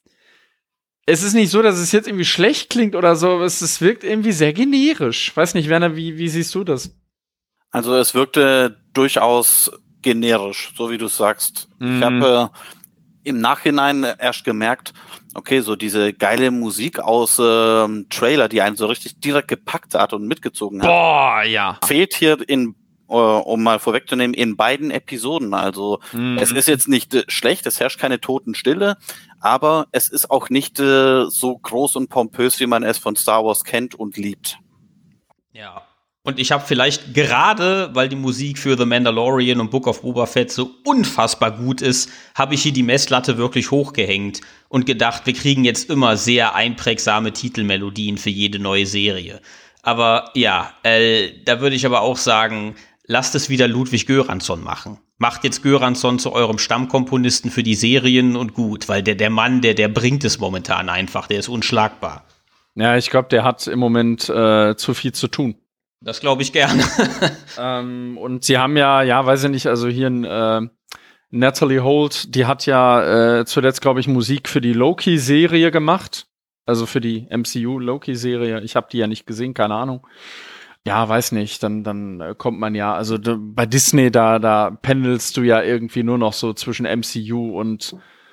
es ist nicht so, dass es jetzt irgendwie schlecht klingt oder so, aber es, es wirkt irgendwie sehr generisch. Weiß nicht, Werner, wie, wie siehst du das? Also es wirkte durchaus generisch, so wie du sagst. Mhm. Ich habe äh, im Nachhinein erst gemerkt, okay, so diese geile Musik aus ähm, Trailer, die einen so richtig direkt gepackt hat und mitgezogen hat, Boah, ja. fehlt hier in, äh, um mal vorwegzunehmen, in beiden Episoden. Also Mhm. es ist jetzt nicht äh, schlecht, es herrscht keine Totenstille, aber es ist auch nicht äh, so groß und pompös, wie man es von Star Wars kennt und liebt. Ja. Und ich habe vielleicht gerade, weil die Musik für The Mandalorian und Book of Boba Fett so unfassbar gut ist, habe ich hier die Messlatte wirklich hochgehängt und gedacht, wir kriegen jetzt immer sehr einprägsame Titelmelodien für jede neue Serie. Aber ja, äh, da würde ich aber auch sagen, lasst es wieder Ludwig Göransson machen. Macht jetzt Göransson zu eurem Stammkomponisten für die Serien und gut, weil der, der Mann, der, der bringt es momentan einfach, der ist unschlagbar. Ja, ich glaube, der hat im Moment äh, zu viel zu tun. Das glaube ich gerne. Ähm, und sie haben ja, ja, weiß ich nicht, also hier ein äh, Natalie Holt, die hat ja äh, zuletzt, glaube ich, Musik für die Loki-Serie gemacht. Also für die M C U-Loki-Serie. Ich habe die ja nicht gesehen, keine Ahnung. Ja, weiß nicht, dann, dann äh, kommt man ja, also d- bei Disney, da, da pendelst du ja irgendwie nur noch so zwischen M C U und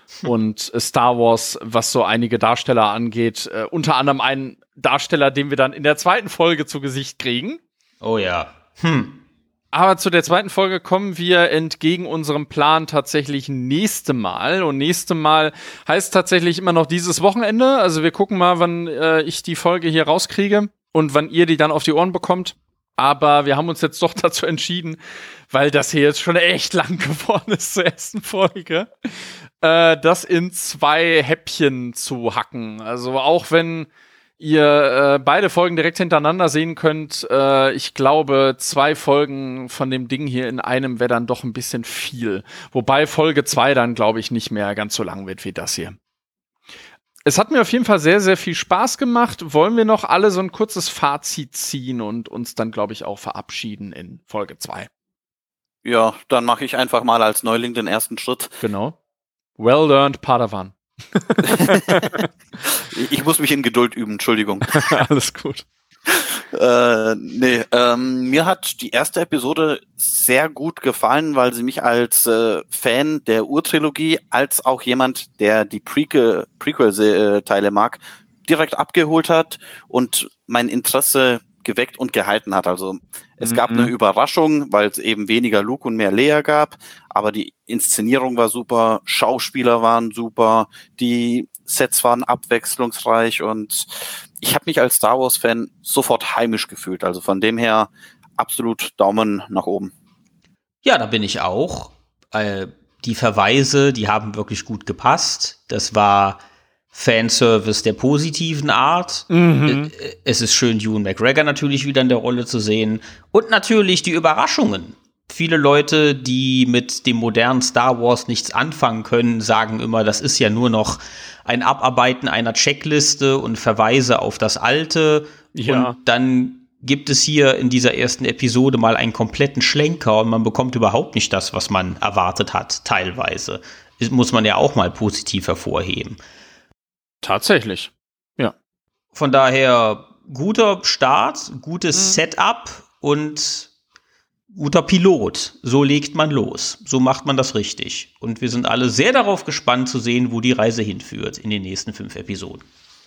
und äh, Star Wars, was so einige Darsteller angeht. Äh, unter anderem einen Darsteller, den wir dann in der zweiten Folge zu Gesicht kriegen. Oh ja. Hm. Aber zu der zweiten Folge kommen wir entgegen unserem Plan tatsächlich nächste Mal. Und nächste Mal heißt tatsächlich immer noch dieses Wochenende. Also wir gucken mal, wann äh, ich die Folge hier rauskriege und wann ihr die dann auf die Ohren bekommt. Aber wir haben uns jetzt doch dazu entschieden, weil das hier jetzt schon echt lang geworden ist zur ersten Folge, äh, das in zwei Häppchen zu hacken. Also auch wenn ihr äh, beide Folgen direkt hintereinander sehen könnt, äh, ich glaube, zwei Folgen von dem Ding hier in einem wäre dann doch ein bisschen viel. Wobei Folge zwei dann, glaube ich, nicht mehr ganz so lang wird wie das hier. Es hat mir auf jeden Fall sehr, sehr viel Spaß gemacht. Wollen wir noch alle so ein kurzes Fazit ziehen und uns dann, glaube ich, auch verabschieden in Folge zwei? Ja, dann mache ich einfach mal als Neuling den ersten Schritt. Genau. Well learned, Padawan. Ich muss mich in Geduld üben, Entschuldigung. Alles gut. Äh, nee, ähm, mir hat die erste Episode sehr gut gefallen, weil sie mich als äh, Fan der Urtrilogie, als auch jemand, der die Prequel, Prequel-Teile mag, direkt abgeholt hat und mein Interesse geweckt und gehalten hat. Also es mhm. gab eine Überraschung, weil es eben weniger Luke und mehr Leia gab, aber die Inszenierung war super, Schauspieler waren super, die Sets waren abwechslungsreich und ich habe mich als Star Wars-Fan sofort heimisch gefühlt. Also von dem her absolut Daumen nach oben. Ja, da bin ich auch. Äh, die Verweise, die haben wirklich gut gepasst. Das war Fanservice der positiven Art. Mhm. Es ist schön, Ewan McGregor natürlich wieder in der Rolle zu sehen. Und natürlich die Überraschungen. Viele Leute, die mit dem modernen Star Wars nichts anfangen können, sagen immer, das ist ja nur noch ein Abarbeiten einer Checkliste und Verweise auf das Alte. Ja. Und dann gibt es hier in dieser ersten Episode mal einen kompletten Schlenker und man bekommt überhaupt nicht das, was man erwartet hat, teilweise. Das muss man ja auch mal positiv hervorheben. Tatsächlich, ja. Von daher guter Start, gutes mhm. Setup und guter Pilot. So legt man los. So macht man das richtig. Und wir sind alle sehr darauf gespannt zu sehen, wo die Reise hinführt in den nächsten fünf Episoden.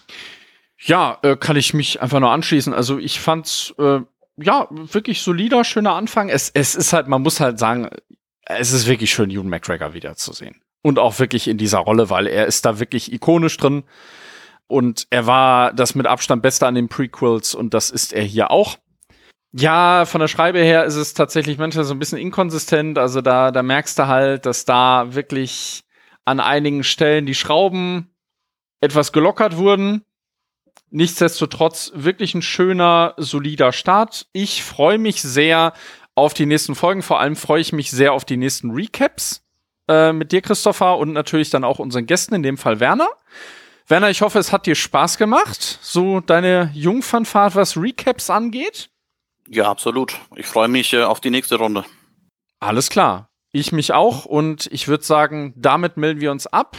Ja, äh, kann ich mich einfach nur anschließen. Also ich fand's, äh, ja, wirklich solider, schöner Anfang. Es, es ist halt, man muss halt sagen, es ist wirklich schön, Ewan McGregor wiederzusehen. Und auch wirklich in dieser Rolle, weil er ist da wirklich ikonisch drin. Und er war das mit Abstand Beste an den Prequels und das ist er hier auch. Ja, von der Schreibe her ist es tatsächlich manchmal so ein bisschen inkonsistent. Also da, da merkst du halt, dass da wirklich an einigen Stellen die Schrauben etwas gelockert wurden. Nichtsdestotrotz wirklich ein schöner, solider Start. Ich freue mich sehr auf die nächsten Folgen. Vor allem freue ich mich sehr auf die nächsten Recaps äh, mit dir, Christopher, und natürlich dann auch unseren Gästen, in dem Fall Werner. Werner, ich hoffe, es hat dir Spaß gemacht, so deine Jungfernfahrt, was Recaps angeht. Ja, absolut. Ich freue mich äh, auf die nächste Runde. Alles klar. Ich mich auch und ich würde sagen, damit melden wir uns ab.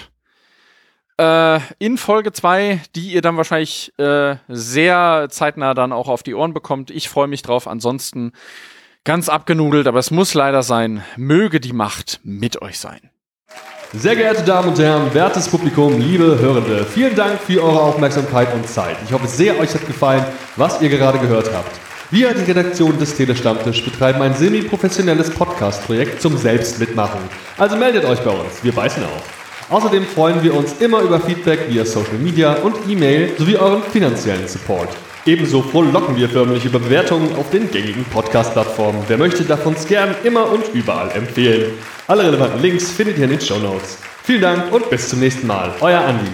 Äh, in Folge zwei, die ihr dann wahrscheinlich äh, sehr zeitnah dann auch auf die Ohren bekommt. Ich freue mich drauf. Ansonsten ganz abgenudelt, aber es muss leider sein. Möge die Macht mit euch sein. Sehr geehrte Damen und Herren, wertes Publikum, liebe Hörende, vielen Dank für eure Aufmerksamkeit und Zeit. Ich hoffe sehr, euch hat gefallen, was ihr gerade gehört habt. Wir, die Redaktion des Telestammtisch, betreiben ein semi-professionelles Podcast-Projekt zum Selbstmitmachen. Also meldet euch bei uns, wir beißen auf. Außerdem freuen wir uns immer über Feedback via Social Media und E-Mail sowie euren finanziellen Support. Ebenso frohlocken wir förmlich über Bewertungen auf den gängigen Podcast-Plattformen. Wer möchte, darf uns gern immer und überall empfehlen. Alle relevanten Links findet ihr in den Shownotes. Vielen Dank und bis zum nächsten Mal. Euer Andi.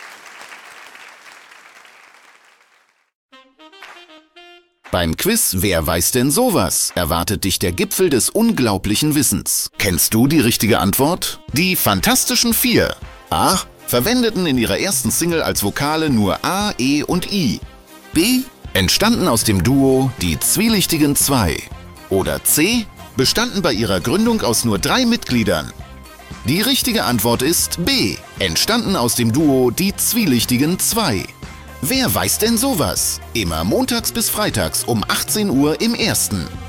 Beim Quiz Wer weiß denn sowas? Erwartet dich der Gipfel des unglaublichen Wissens. Kennst du die richtige Antwort? Die Fantastischen Vier. A. Verwendeten in ihrer ersten Single als Vokale nur A, E und I. B. Entstanden aus dem Duo Die Zwielichtigen Zwei. Oder C. Bestanden bei ihrer Gründung aus nur drei Mitgliedern. Die richtige Antwort ist B. Entstanden aus dem Duo Die Zwielichtigen Zwei. Wer weiß denn sowas? Immer montags bis freitags um achtzehn Uhr im Ersten.